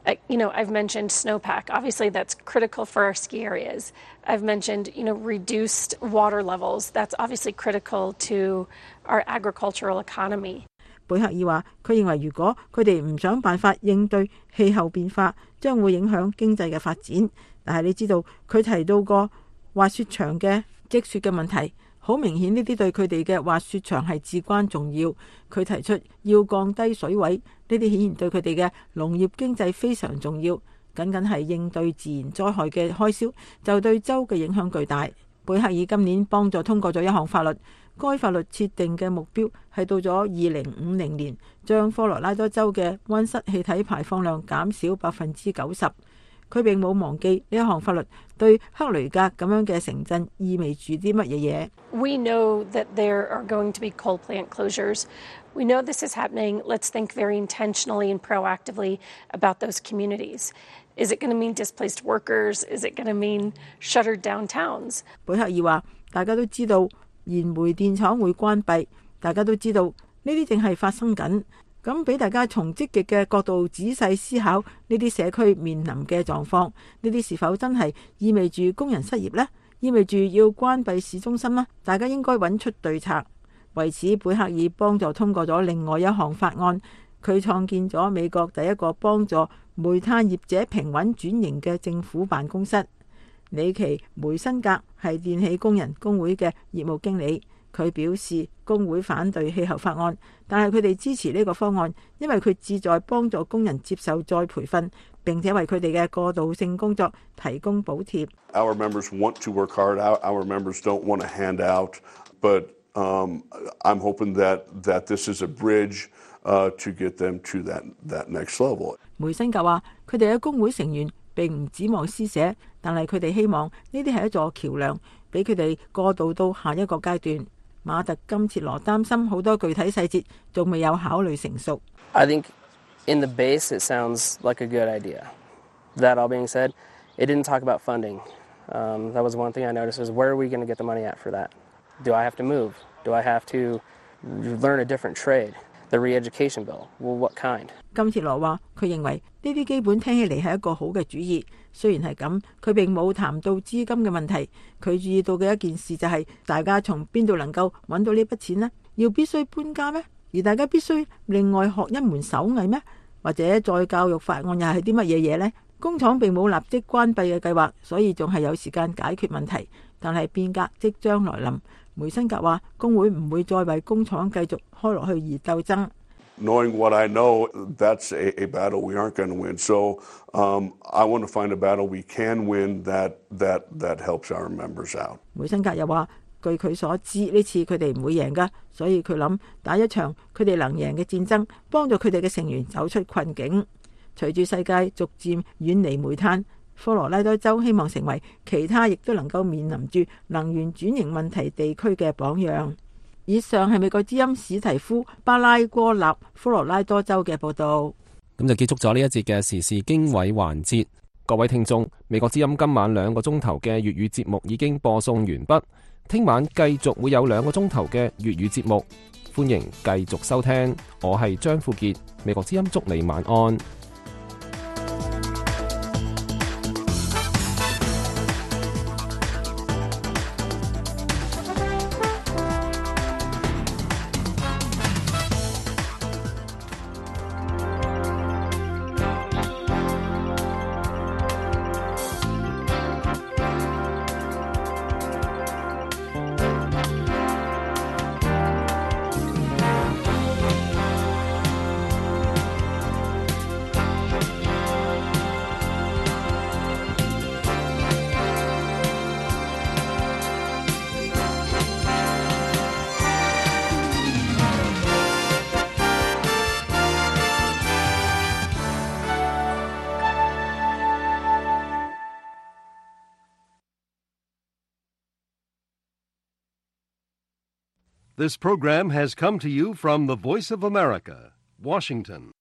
I've mentioned snowpack. Obviously, that's critical for our ski areas. I've mentioned, reduced water levels. That's obviously critical to our agricultural economy. 貝克爾話：佢認為如果佢哋唔想辦法應對氣候變化，將會影響經濟嘅發展。但係你知道，佢提到過滑雪場嘅積雪嘅問題，好明顯呢啲對佢哋嘅滑雪場係至關重要。佢提出要降低水位，呢啲顯然對佢哋嘅農業經濟非常重要。僅僅係應對自然災害嘅開銷，就對州嘅影響巨大。貝克爾今年幫助通過咗一項法律，該法律設定嘅目標係到咗2050年，將科羅拉多州嘅溫室氣體排放量減少90%。佢並冇忘記呢一項法律對克雷格咁樣嘅城鎮意味住啲乜嘢嘢。 We know that there are going to be coal plant closures. We know this is happening. Let's think very intentionally and proactively about those communities. Is it going to mean displaced workers? Is it going to mean shuttered down towns? 貝克爾話：大家都知道燃煤電廠會關閉，大家都知道呢啲正係發生緊。咁俾大家從積極嘅角度仔細思考呢啲社區面臨嘅狀況，呢啲是否真係意味住工人失業呢？意味住要關閉市中心呢？大家應該揾出對策。為此，貝克爾幫助通過咗另外一項法案，佢創建咗美國第一個幫助煤炭業者平穩轉型嘅政府辦公室。里奇梅辛格係電氣工人工會嘅業務經理。佢表示工會反對氣候法案，但係佢哋支持呢個方案，因為佢旨在幫助工人接受再培訓，並且為佢哋嘅過渡性工作提供補貼。 Our members want to work hard. Our members don't want to hand out, but I'm hoping that this is a bridge to get them to that next level. 梅辛格話：佢哋嘅工會成員並唔指望施捨，但係佢哋希望呢啲係一座橋梁，俾佢哋過渡到下一個階段。馬特金切羅擔心好多具體細節仲未有考慮成熟。 I think in the base it sounds like a good idea. That all being said, it didn't talk about funding. That was one thing I noticed is where are we going to get the money at for that? Do I have to move? Do I have to learn a different trade? The re-education bill. Well, what kind? 金切羅話：佢認為呢啲基本聽起嚟係一個好嘅主意。雖然係咁，佢並冇談到資金嘅問題。佢注意到嘅一件事就係大家從邊度能夠揾到呢筆錢呢？要必須搬家咩？而大家必須另外學一門手藝咩？或者再教育法案又係啲乜嘢嘢呢？工廠並冇立即關閉嘅計劃，所以仲係有時間解決問題。但係變革即將來臨。梅辛格話：工會唔會再為工廠繼續開落去而鬥爭。 Knowing what I know, that's a battle we aren't going to win. So I want to find a battle we can win that helps our members out. 梅辛格又話：據佢所知，呢次佢哋唔會贏㗎，所以佢諗打一場佢哋能贏嘅戰爭，幫助佢哋嘅成員走出困境。隨住世界逐漸遠離煤炭，科羅拉多州希望成為其他亦都能夠面臨住能源轉型問題地區嘅榜樣。以上係美國之音史提夫巴拉戈納科羅拉多州嘅報導。 咁就結束咗呢一節嘅時事經緯環節。各位聽眾，美國之音今晚2個鐘頭嘅粵語節目已經播送完畢，聽晚繼續會有2個鐘頭嘅粵語節目，歡迎繼續收聽。我係張富傑，美國之音祝你晚安。 This program has come to you from the Voice of America, Washington.